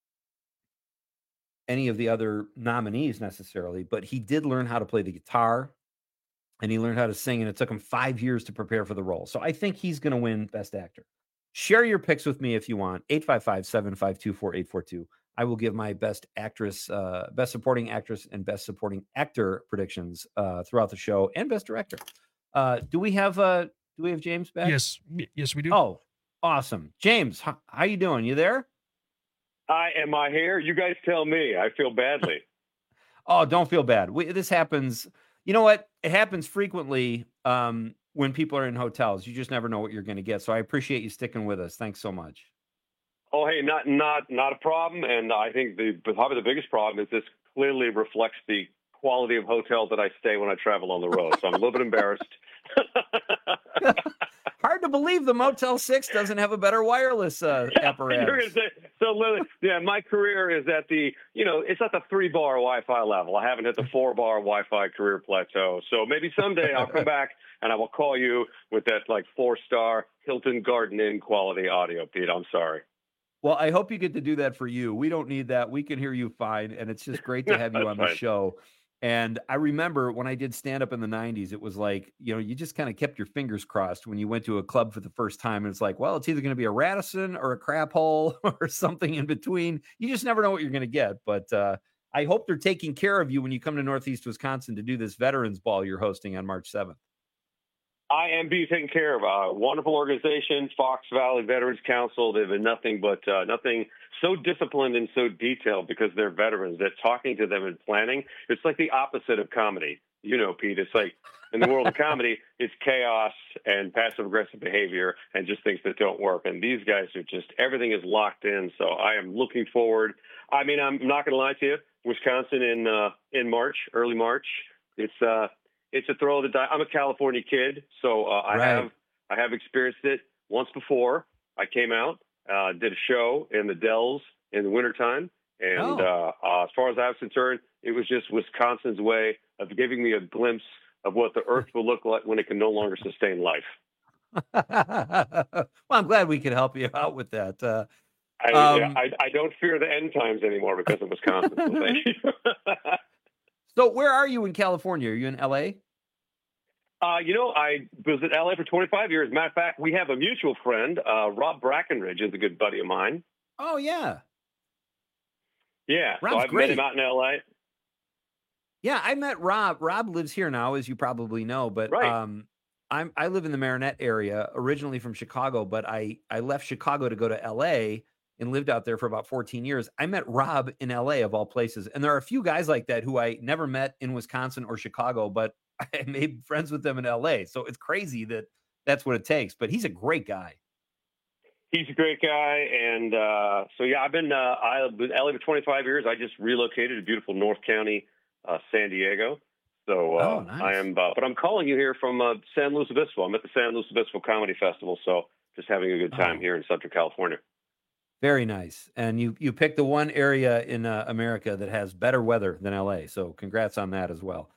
[SPEAKER 17] any of the other nominees necessarily, but he did learn how to play the guitar and he learned how to sing, and it took him 5 years to prepare for the role. So I think he's going to win Best Actor. Share your picks with me if you want. 855-752-4842. I will give my Best Actress, Best Supporting Actress, and Best Supporting Actor predictions throughout the show, and Best Director. Do we have James back?
[SPEAKER 18] Yes, we do.
[SPEAKER 17] Oh, awesome. James, how you doing? You there?
[SPEAKER 9] Am I here? You guys tell me. I feel badly.
[SPEAKER 17] Oh, don't feel bad. This happens. You know what? It happens frequently when people are in hotels. You just never know what you're going to get. So I appreciate you sticking with us. Thanks so much.
[SPEAKER 9] Oh, hey, not a problem. And I think probably the biggest problem is this clearly reflects the quality of hotel that I stay when I travel on the road. So I'm a little bit embarrassed.
[SPEAKER 17] Hard to believe the Motel 6 doesn't have a better wireless apparatus.
[SPEAKER 9] So, yeah, my career is at it's at the 3-bar Wi-Fi level. I haven't hit the 4-bar Wi-Fi career plateau. So maybe someday I'll come back and I will call you with that 4-star Hilton Garden Inn quality audio, Pete. I'm sorry.
[SPEAKER 17] Well, I hope you get to do that for you. We don't need that. We can hear you fine. And it's just great to have you on the show. And I remember when I did stand up in the 90s, it was like, you just kind of kept your fingers crossed when you went to a club for the first time. And it's like, well, it's either going to be a Radisson or a crap hole or something in between. You just never know what you're going to get. But I hope they're taking care of you when you come to Northeast Wisconsin to do this Veterans Ball you're hosting on March 7th.
[SPEAKER 9] I am being taken care of. A wonderful organization, Fox Valley Veterans Council. They've been nothing so disciplined and so detailed because they're veterans that talking to them and planning, it's like the opposite of comedy. Pete, it's like in the world of comedy, it's chaos and passive aggressive behavior and just things that don't work. And these guys are just, everything is locked in. So I am looking forward. I mean, I'm not going to lie to you. Wisconsin in March, early March, it's a throw of the die. I'm a California kid, so I have experienced it once before. I came out, did a show in the Dells in the wintertime, and as far as I was concerned, it was just Wisconsin's way of giving me a glimpse of what the earth will look like when it can no longer sustain life.
[SPEAKER 17] Well, I'm glad we could help you out with that.
[SPEAKER 9] I don't fear the end times anymore because of Wisconsin. So thank you.
[SPEAKER 17] So where are you in California? Are you in L.A.?
[SPEAKER 9] I was in L.A. for 25 years. Matter of fact, we have a mutual friend. Rob Brackenridge is a good buddy of mine.
[SPEAKER 17] Oh, yeah.
[SPEAKER 9] Yeah.
[SPEAKER 17] Rob's
[SPEAKER 9] so I've met him out in L.A.
[SPEAKER 17] Yeah, I met Rob. Rob lives here now, as you probably know. But I live in the Marinette area, originally from Chicago. But I left Chicago to go to L.A., and lived out there for about 14 years. I met Rob in LA of all places. And there are a few guys like that who I never met in Wisconsin or Chicago, but I made friends with them in LA. So it's crazy that that's what it takes, but he's a great guy.
[SPEAKER 9] He's a great guy. And I've been in LA for 25 years. I just relocated to beautiful North County, San Diego. So nice. I am, but I'm calling you here from San Luis Obispo. I'm at the San Luis Obispo Comedy Festival. So just having a good time here in Central California.
[SPEAKER 17] Very nice. And you picked the one area in America that has better weather than LA. So congrats on that as well.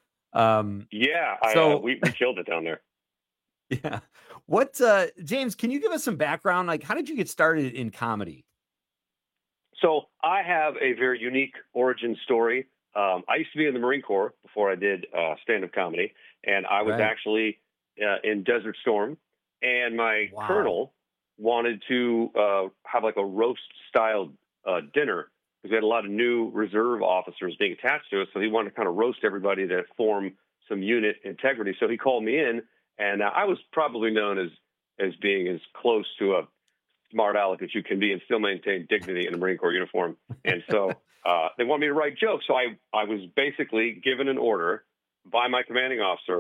[SPEAKER 9] We killed it down there.
[SPEAKER 17] Yeah. What, James, can you give us some background? Like, how did you get started in comedy?
[SPEAKER 9] So I have a very unique origin story. I used to be in the Marine Corps before I did stand-up comedy. And I was actually in Desert Storm. And my colonel wanted to have like a roast-style dinner because we had a lot of new reserve officers being attached to us. So he wanted to kind of roast everybody to form some unit integrity. So he called me in, and I was probably known as being as close to a smart aleck as you can be and still maintain dignity in a Marine Corps uniform. And so they wanted me to write jokes. So I was basically given an order by my commanding officer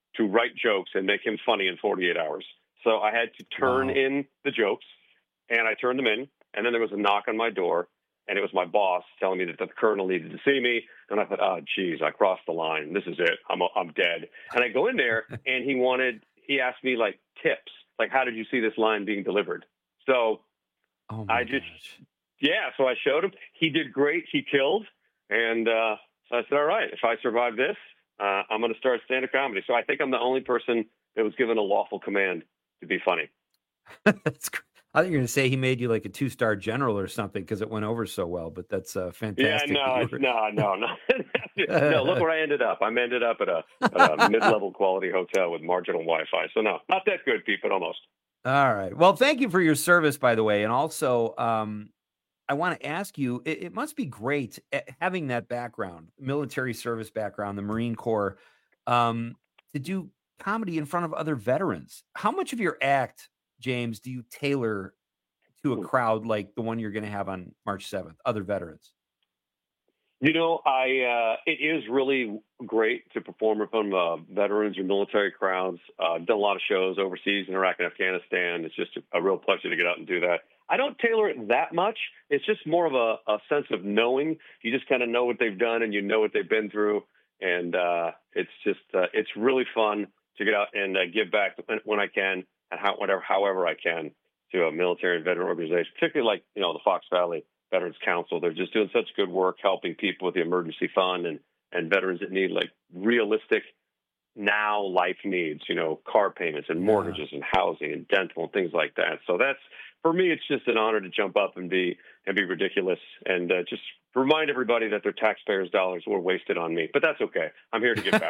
[SPEAKER 9] to write jokes and make him funny in 48 hours. So I had to turn in the jokes, and I turned them in, and then there was a knock on my door, and it was my boss telling me that the colonel needed to see me. And I thought, oh, geez, I crossed the line. This is it. I'm dead. And I go in there, and he asked me, like, tips. Like, how did you see this line being delivered? So so I showed him. He did great. He killed. And so I said, all right, if I survive this, I'm going to start stand-up comedy. So I think I'm the only person that was given a lawful command to be funny.
[SPEAKER 17] That's great. I think you're going to say he made you like a 2-star general or something because it went over so well, but that's fantastic.
[SPEAKER 9] Yeah, no. No, look where I ended up. I ended up at a mid-level quality hotel with marginal Wi-Fi. So no, not that good, Pete, but almost.
[SPEAKER 17] All right. Well, thank you for your service, by the way. And also, I want to ask you, it must be great having that background, military service background, the Marine Corps, to do comedy in front of other veterans. How much of your act, James, do you tailor to a crowd like the one you're going to have on March 7th, other veterans?
[SPEAKER 9] You know, it is really great to perform in front of veterans or military crowds. I've done a lot of shows overseas in Iraq and Afghanistan. It's just a real pleasure to get out and do that. I don't tailor it that much. It's just more of a sense of knowing. You just kind of know what they've done and you know what they've been through. And it's just, it's really fun to get out and give back when I can and however I can to a military and veteran organization, particularly like, the Fox Valley Veterans Council. They're just doing such good work helping people with the emergency fund and veterans that need like realistic now life needs, car payments and mortgages and housing and dental and things like that. So that's, for me, it's just an honor to jump up and be ridiculous and just remind everybody that their taxpayers' dollars were wasted on me. But that's okay. I'm here to give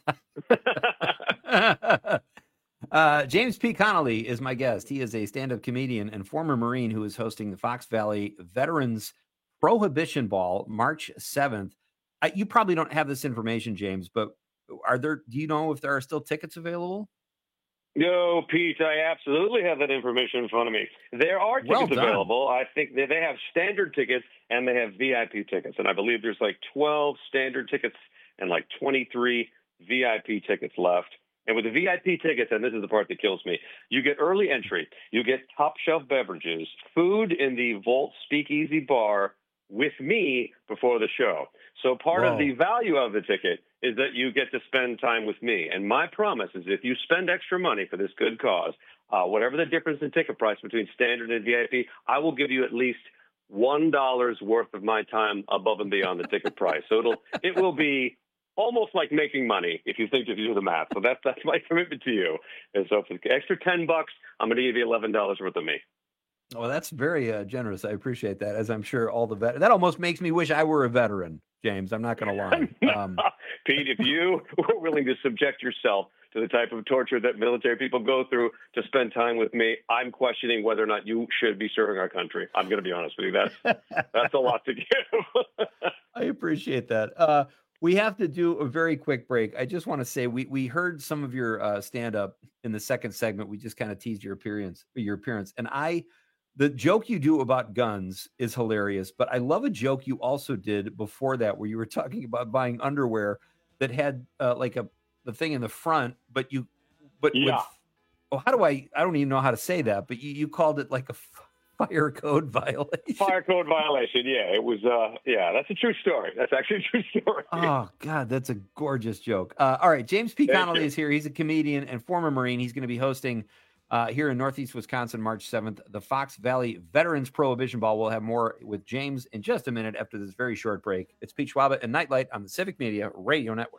[SPEAKER 17] back. James P. Connolly is my guest. He is a stand-up comedian and former Marine who is hosting the Fox Valley Veterans Prohibition Ball March 7th. You probably don't have this information, James, but do you know if there are still tickets available?
[SPEAKER 9] No, Pete, I absolutely have that information in front of me. There are tickets available. I think they have standard tickets and they have VIP tickets. And I believe there's like 12 standard tickets and like 23 VIP tickets left. And with the VIP tickets, and this is the part that kills me, you get early entry, you get top shelf beverages, food in the Volt Speakeasy bar with me before the show. So part of the value of the ticket is that you get to spend time with me. And my promise is if you spend extra money for this good cause, whatever the difference in ticket price between standard and VIP, I will give you at least $1 worth of my time above and beyond the ticket price. So it will be almost like making money if you do the math. So that's my commitment to you. And so for the extra $10, I'm going to give you $11 worth of me.
[SPEAKER 17] Well, that's very generous. I appreciate that, as I'm sure all the that almost makes me wish I were a veteran, James. I'm not going to lie.
[SPEAKER 9] Pete, if you were willing to subject yourself to the type of torture that military people go through to spend time with me, I'm questioning whether or not you should be serving our country. I'm going to be honest with you. That's a lot to give.
[SPEAKER 17] I appreciate that. We have to do a very quick break. I just want to say we heard some of your stand-up in the second segment. We just kind of teased your appearance, and the joke you do about guns is hilarious, but I love a joke you also did before that where you were talking about buying underwear that had the thing in the front, but I don't even know how to say that, but you called it like a fire code violation.
[SPEAKER 9] Fire code violation. Yeah, it was. That's a true story. That's actually a true story.
[SPEAKER 17] Oh God, that's a gorgeous joke. All right. James P. Connolly is here. He's a comedian and former Marine. He's going to be hosting here in Northeast Wisconsin, March 7th, the Fox Valley Veterans Prohibition Ball. We'll have more with James in just a minute after this very short break. It's Pete Schwaba and Nightlight on the Civic Media Radio Network.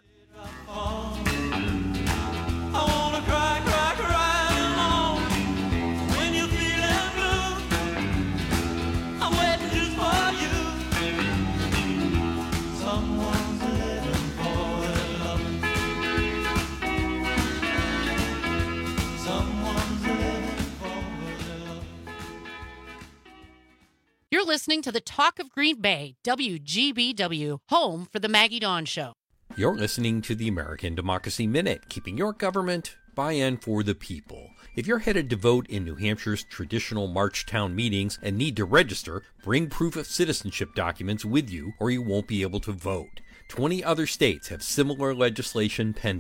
[SPEAKER 10] You're listening to the Talk of Green Bay, WGBW, home for the Maggie Dawn Show.
[SPEAKER 11] You're listening to the American Democracy Minute, keeping your government by and for the people. If you're headed to vote in New Hampshire's traditional March town meetings and need to register, bring proof of citizenship documents with you or you won't be able to vote. 20 other states have similar legislation pending.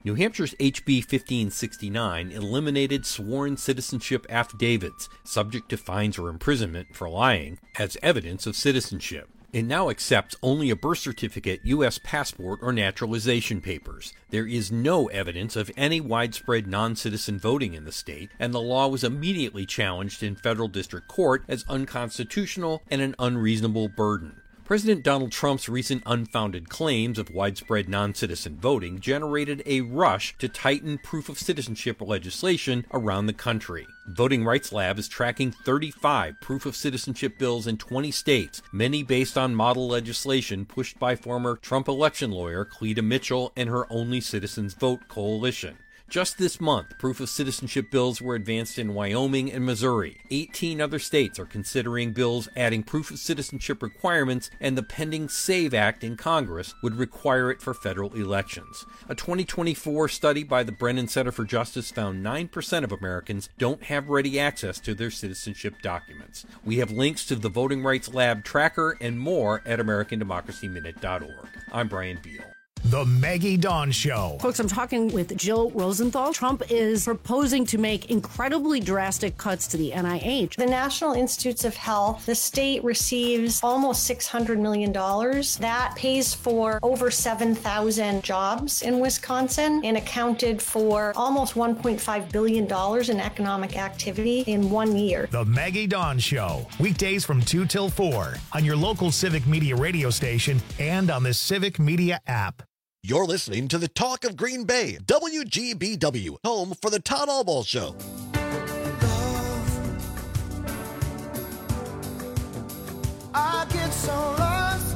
[SPEAKER 11] New Hampshire's HB 1569 eliminated sworn citizenship affidavits, subject to fines or imprisonment for lying, as evidence of citizenship. It now accepts only a birth certificate, U.S. passport, or naturalization papers. There is no evidence of any widespread non-citizen voting in the state, and the law was immediately challenged in federal district court as unconstitutional and an unreasonable burden. President Donald Trump's recent unfounded claims of widespread non-citizen voting generated a rush to tighten proof of citizenship legislation around the country. Voting Rights Lab is tracking 35 proof of citizenship bills in 20 states, many based on model legislation pushed by former Trump election lawyer Cleta Mitchell and her Only Citizens Vote coalition. Just this month, proof of citizenship bills were advanced in Wyoming and Missouri. 18 other states are considering bills adding proof of citizenship requirements, and the pending SAVE Act in Congress would require it for federal elections. A 2024 study by the Brennan Center for Justice found 9% of Americans don't have ready access to their citizenship documents. We have links to the Voting Rights Lab tracker and more at AmericanDemocracyMinute.org. I'm Brian Beal.
[SPEAKER 1] The Maggie Dawn Show.
[SPEAKER 10] Folks, I'm talking with Jill Rosenthal. Trump is proposing to make incredibly drastic cuts to the NIH.
[SPEAKER 19] The National Institutes of Health, the state receives almost $600 million. That pays for over 7,000 jobs in Wisconsin and accounted for almost $1.5 billion in economic activity in 1 year.
[SPEAKER 1] The Maggie Dawn Show. Weekdays from 2 till 4 on your local Civic Media radio station and on the Civic Media app.
[SPEAKER 13] You're listening to the Talk of Green Bay, WGBW, home for the Todd Albaugh Show.
[SPEAKER 14] I get so lost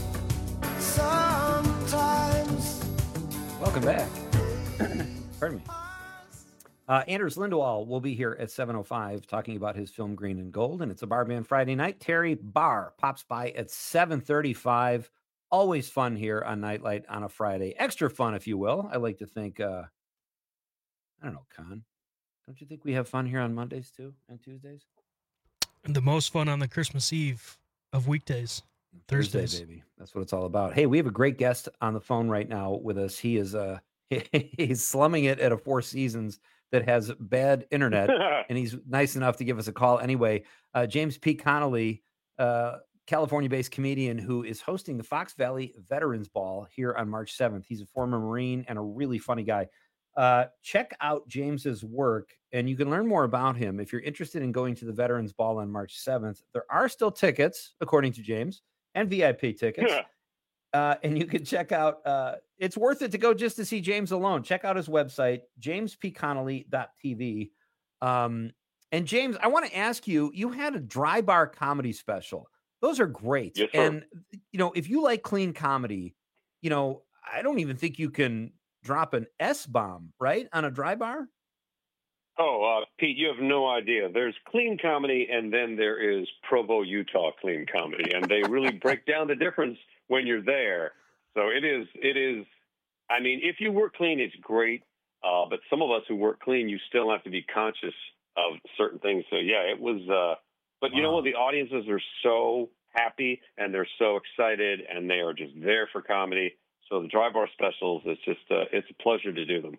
[SPEAKER 14] sometimes.
[SPEAKER 17] Welcome back. Pardon me. Anders Lindwall will be here at 7:05 talking about his film Green and Gold, and it's a Bar Band Friday night. Terry Barr pops by at 7:35. Always fun here on Nightlight on a Friday. Extra fun, if you will. I like to think, I don't know, Con. Don't you think we have fun here on Mondays, too, and Tuesdays?
[SPEAKER 18] And the most fun on the Christmas Eve of weekdays, Thursdays.
[SPEAKER 17] Thursday, baby. That's what it's all about. Hey, we have a great guest on the phone right now with us. He is he's slumming it at a Four Seasons that has bad internet, and he's nice enough to give us a call anyway. James P. Connolly, California-based comedian who is hosting the Fox Valley Veterans Ball here on March 7th. He's a former Marine and a really funny guy. Check out James's work, and you can learn more about him if you're interested in going to the Veterans Ball on March 7th. There are still tickets, according to James, and VIP tickets. And you can check out, it's worth it to go just to see James alone. Check out his website, jamespconnolly.tv. And James, I want to ask you, you had a dry bar comedy special. Those are great.
[SPEAKER 9] Yes, sir.
[SPEAKER 17] And, if you like clean comedy, I don't even think you can drop an S-bomb, right, on a dry bar?
[SPEAKER 9] Oh, Pete, you have no idea. There's clean comedy, and then there is Provo, Utah clean comedy, and they really break down the difference when you're there. So it is. I mean, if you work clean, it's great. But some of us who work clean, you still have to be conscious of certain things. So yeah, it was. But you know what? The audiences are so happy and they're so excited, and they are just there for comedy. So the dry bar specials, it's just it's a pleasure to do them.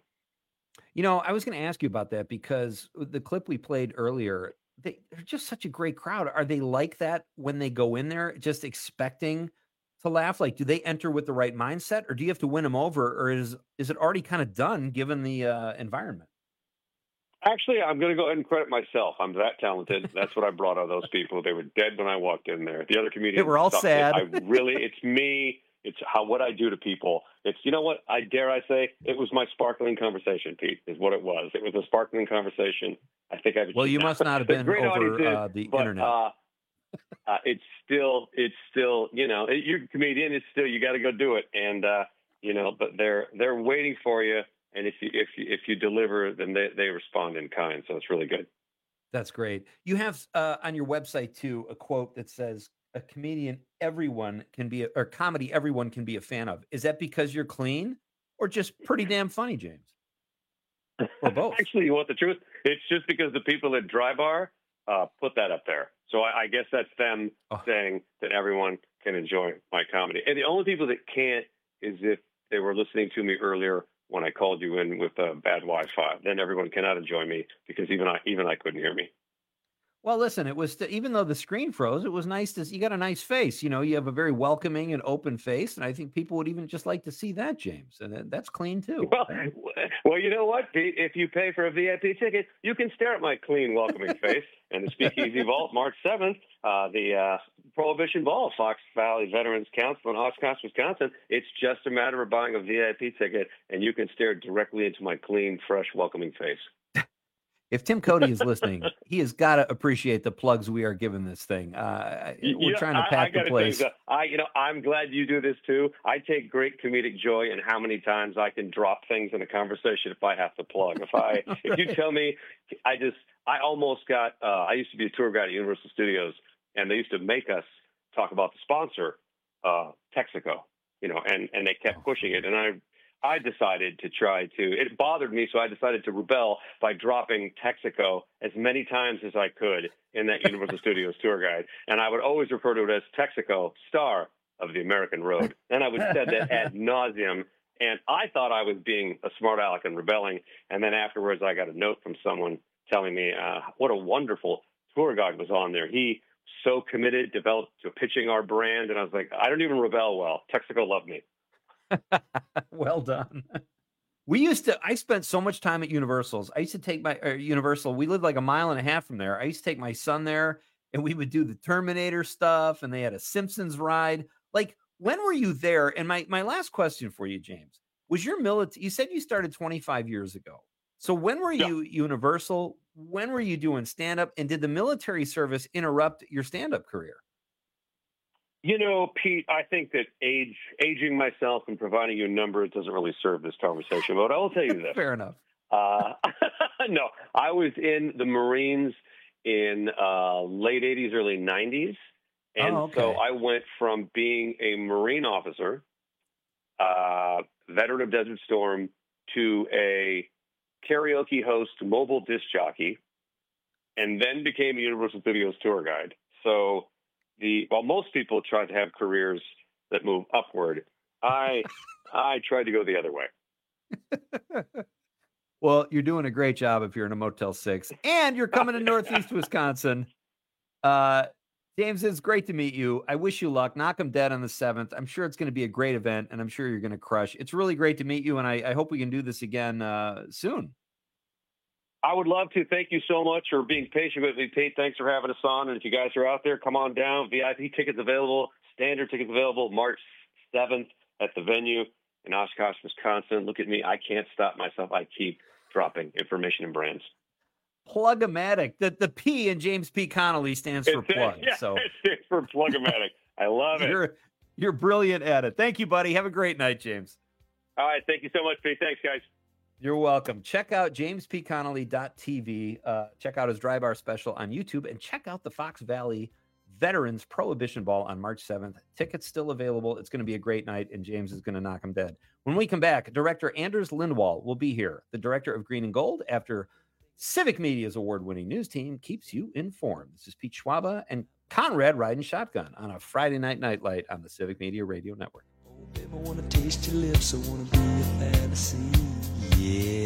[SPEAKER 17] I was going to ask you about that because the clip we played earlier, they're just such a great crowd. Are they like that when they go in there, just expecting to laugh? Like, do they enter with the right mindset, or do you have to win them over, or is it already kind of done given the environment?
[SPEAKER 9] Actually, I'm going to go ahead and credit myself. I'm that talented. That's what I brought out of those people. They were dead when I walked in there. The other comedians,
[SPEAKER 17] they were all sad.
[SPEAKER 9] It's me. It's what I do to people. It's, what, I say, it was my sparkling conversation, Pete, is what it was. It was a sparkling conversation. I think I've
[SPEAKER 17] Well, you must not have been over the internet.
[SPEAKER 9] It's still, you're a comedian. It's still, you got to go do it. And, but they're waiting for you. And if you deliver, then they respond in kind. So it's really good.
[SPEAKER 17] That's great. You have on your website too a quote that says, "A comedian everyone can be, or comedy everyone can be a fan of." Is that because you're clean, or just pretty damn funny, James? Or both?
[SPEAKER 9] Actually, you want the truth? It's just because the people at Dry Bar put that up there. So I guess that's them saying that everyone can enjoy my comedy. And the only people that can't is if they were listening to me earlier when I called you in with bad Wi-Fi. Then everyone cannot enjoy me because even I couldn't hear me.
[SPEAKER 17] Well, listen, it was even though the screen froze, it was nice to. You got a nice face. You have a very welcoming and open face, and I think people would even just like to see that, James. And that's clean too.
[SPEAKER 9] Well, you know what, Pete? If you pay for a VIP ticket, you can stare at my clean, welcoming face. And the Speakeasy Vault, March 7th, the Prohibition Ball, Fox Valley Veterans Council in Oshkosh, Wisconsin. It's just a matter of buying a VIP ticket, and you can stare directly into my clean, fresh, welcoming face.
[SPEAKER 17] If Tim Cody is listening, he has got to appreciate the plugs we are giving this thing. We're trying to pack the place.
[SPEAKER 9] I'm glad you do this too. I take great comedic joy in how many times I can drop things in a conversation if I have to plug. If you tell me, I almost got. I used to be a tour guide at Universal Studios, and they used to make us talk about the sponsor, Texaco. And they kept pushing it, and I decided to it bothered me, so I decided to rebel by dropping Texaco as many times as I could in that Universal Studios tour guide. And I would always refer to it as Texaco, star of the American Road. And I would say that ad nauseum. And I thought I was being a smart aleck and rebelling. And then afterwards, I got a note from someone telling me what a wonderful tour guide was on there. He so committed, developed to pitching our brand. And I was like, I don't even rebel well. Texaco loved me.
[SPEAKER 17] Well done. I spent so much time at Universal's. I used to take Universal. We lived like a mile and a half from there. I used to take my son there, and we would do the Terminator stuff, and they had a Simpsons ride. Like, when were you there? And my last question for you, James, was your military, you said you started 25 years ago. So when were you Universal? When were you doing stand-up? And did the military service interrupt your stand-up career?
[SPEAKER 9] Pete, I think that aging myself and providing you numbers doesn't really serve this conversation, but I will tell you this.
[SPEAKER 17] Fair enough.
[SPEAKER 9] No, I was in the Marines in late 80s, early 90s. And so I went from being a Marine officer, veteran of Desert Storm, to a karaoke host, mobile disc jockey, and then became a Universal Studios tour guide. So while most people try to have careers that move upward, I tried to go the other way.
[SPEAKER 17] Well, you're doing a great job if you're in a Motel 6, and you're coming to Northeast Wisconsin. James, it's great to meet you. I wish you luck. Knock 'em dead on the 7th. I'm sure it's going to be a great event, and I'm sure you're going to crush. It's really great to meet you, and I hope we can do this again soon.
[SPEAKER 9] I would love to. Thank you so much for being patient with me, Pete. Thanks for having us on. And if you guys are out there, come on down. VIP tickets available, standard tickets available March 7th at the venue in Oshkosh, Wisconsin. Look at me. I can't stop myself. I keep dropping information and brands.
[SPEAKER 17] Plug-o-matic. The P in James P. Connolly stands for plug.
[SPEAKER 9] Yeah,
[SPEAKER 17] so
[SPEAKER 9] it stands for plug-o-matic. I love it.
[SPEAKER 17] You're brilliant at it. Thank you, buddy. Have a great night, James.
[SPEAKER 9] All right. Thank you so much, Pete. Thanks, guys.
[SPEAKER 17] You're welcome. Check out jamespconnolly.tv. Check out his Dry Bar special on YouTube, and check out the Fox Valley Veterans Prohibition Ball on March 7th. Tickets still available. It's going to be a great night, and James is going to knock him dead. When we come back, director Anders Lindwall will be here, the director of Green and Gold, after Civic Media's award-winning news team keeps you informed. This is Pete Schwaba and Conrad riding shotgun on a Friday night nightlight on the Civic Media Radio Network.
[SPEAKER 14] Oh, baby, I want to taste your lips. I want to be a fantasy. Yeah.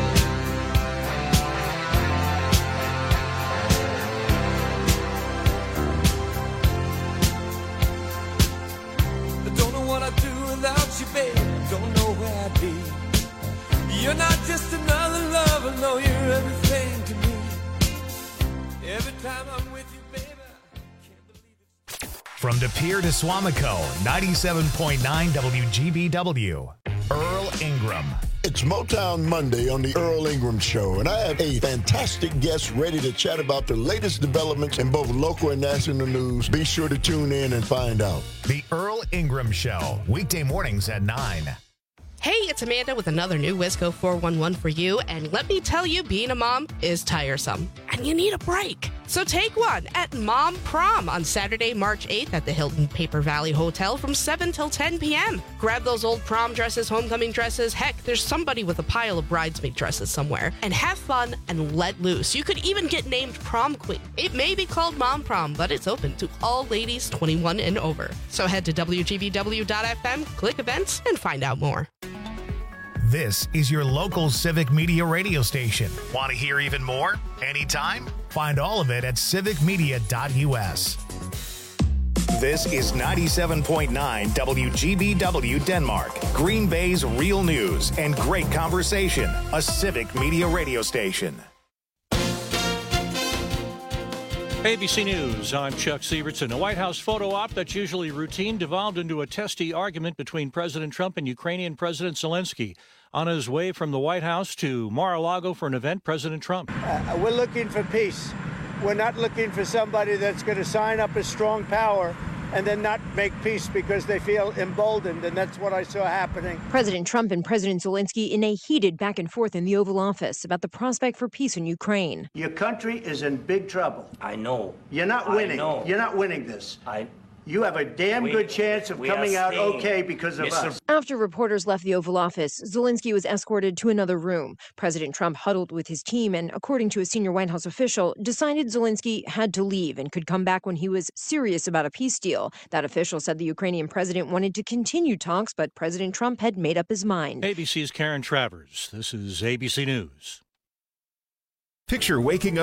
[SPEAKER 14] I don't know what I'd do without you, babe. Don't know where I'd be. You're not just another lover, no, you're everything to me. Every time I'm with you, baby, I can't believe it.
[SPEAKER 1] From De Pere to Swamico, 97.9 WGBW, Earl Ingram.
[SPEAKER 15] It's Motown Monday on the Earl Ingram Show, and I have a fantastic guest ready to chat about the latest developments in both local and national news. Be sure to tune in and find out.
[SPEAKER 1] The Earl Ingram Show, weekday mornings at 9.
[SPEAKER 16] Hey, it's Amanda with another new Wisco 411 for you, and let me tell you, being a mom is tiresome, and you need a break. So take one at Mom Prom on Saturday, March 8th at the Hilton Paper Valley Hotel from 7 till 10 p.m. Grab those old prom dresses, homecoming dresses, heck, there's somebody with a pile of bridesmaid dresses somewhere, and have fun and let loose. You could even get named prom queen. It may be called Mom Prom, but it's open to all ladies 21 and over. So head to WGBW.FM, click events, and find out more.
[SPEAKER 1] This is your local Civic Media radio station. Want to hear even more? Anytime? Find all of it at civicmedia.us. This is 97.9 WGBW Denmark, Green Bay's real news and great conversation, a Civic Media radio station.
[SPEAKER 20] ABC News, I'm Chuck Sievertson. A White House photo op that's usually routine devolved into a testy argument between President Trump and Ukrainian President Zelensky. On his way from the White House to Mar-a-Lago for an event, President Trump.
[SPEAKER 21] We're looking for peace. We're not looking for somebody that's going to sign up as strong power and then not make peace because they feel emboldened, and that's what I saw happening.
[SPEAKER 22] President Trump and President Zelensky in a heated back and forth in the Oval Office about the prospect for peace in Ukraine.
[SPEAKER 21] Your country is in big trouble.
[SPEAKER 24] I know.
[SPEAKER 21] You're not winning. You're not winning this. You have a damn good chance of coming out okay because of us.
[SPEAKER 22] After reporters left the Oval Office, Zelensky was escorted to another room. President Trump huddled with his team and, according to a senior White House official, decided Zelensky had to leave and could come back when he was serious about a peace deal. That official said the Ukrainian president wanted to continue talks, but President Trump had made up his mind.
[SPEAKER 20] ABC's Karen Travers. This is ABC News.
[SPEAKER 1] Picture waking up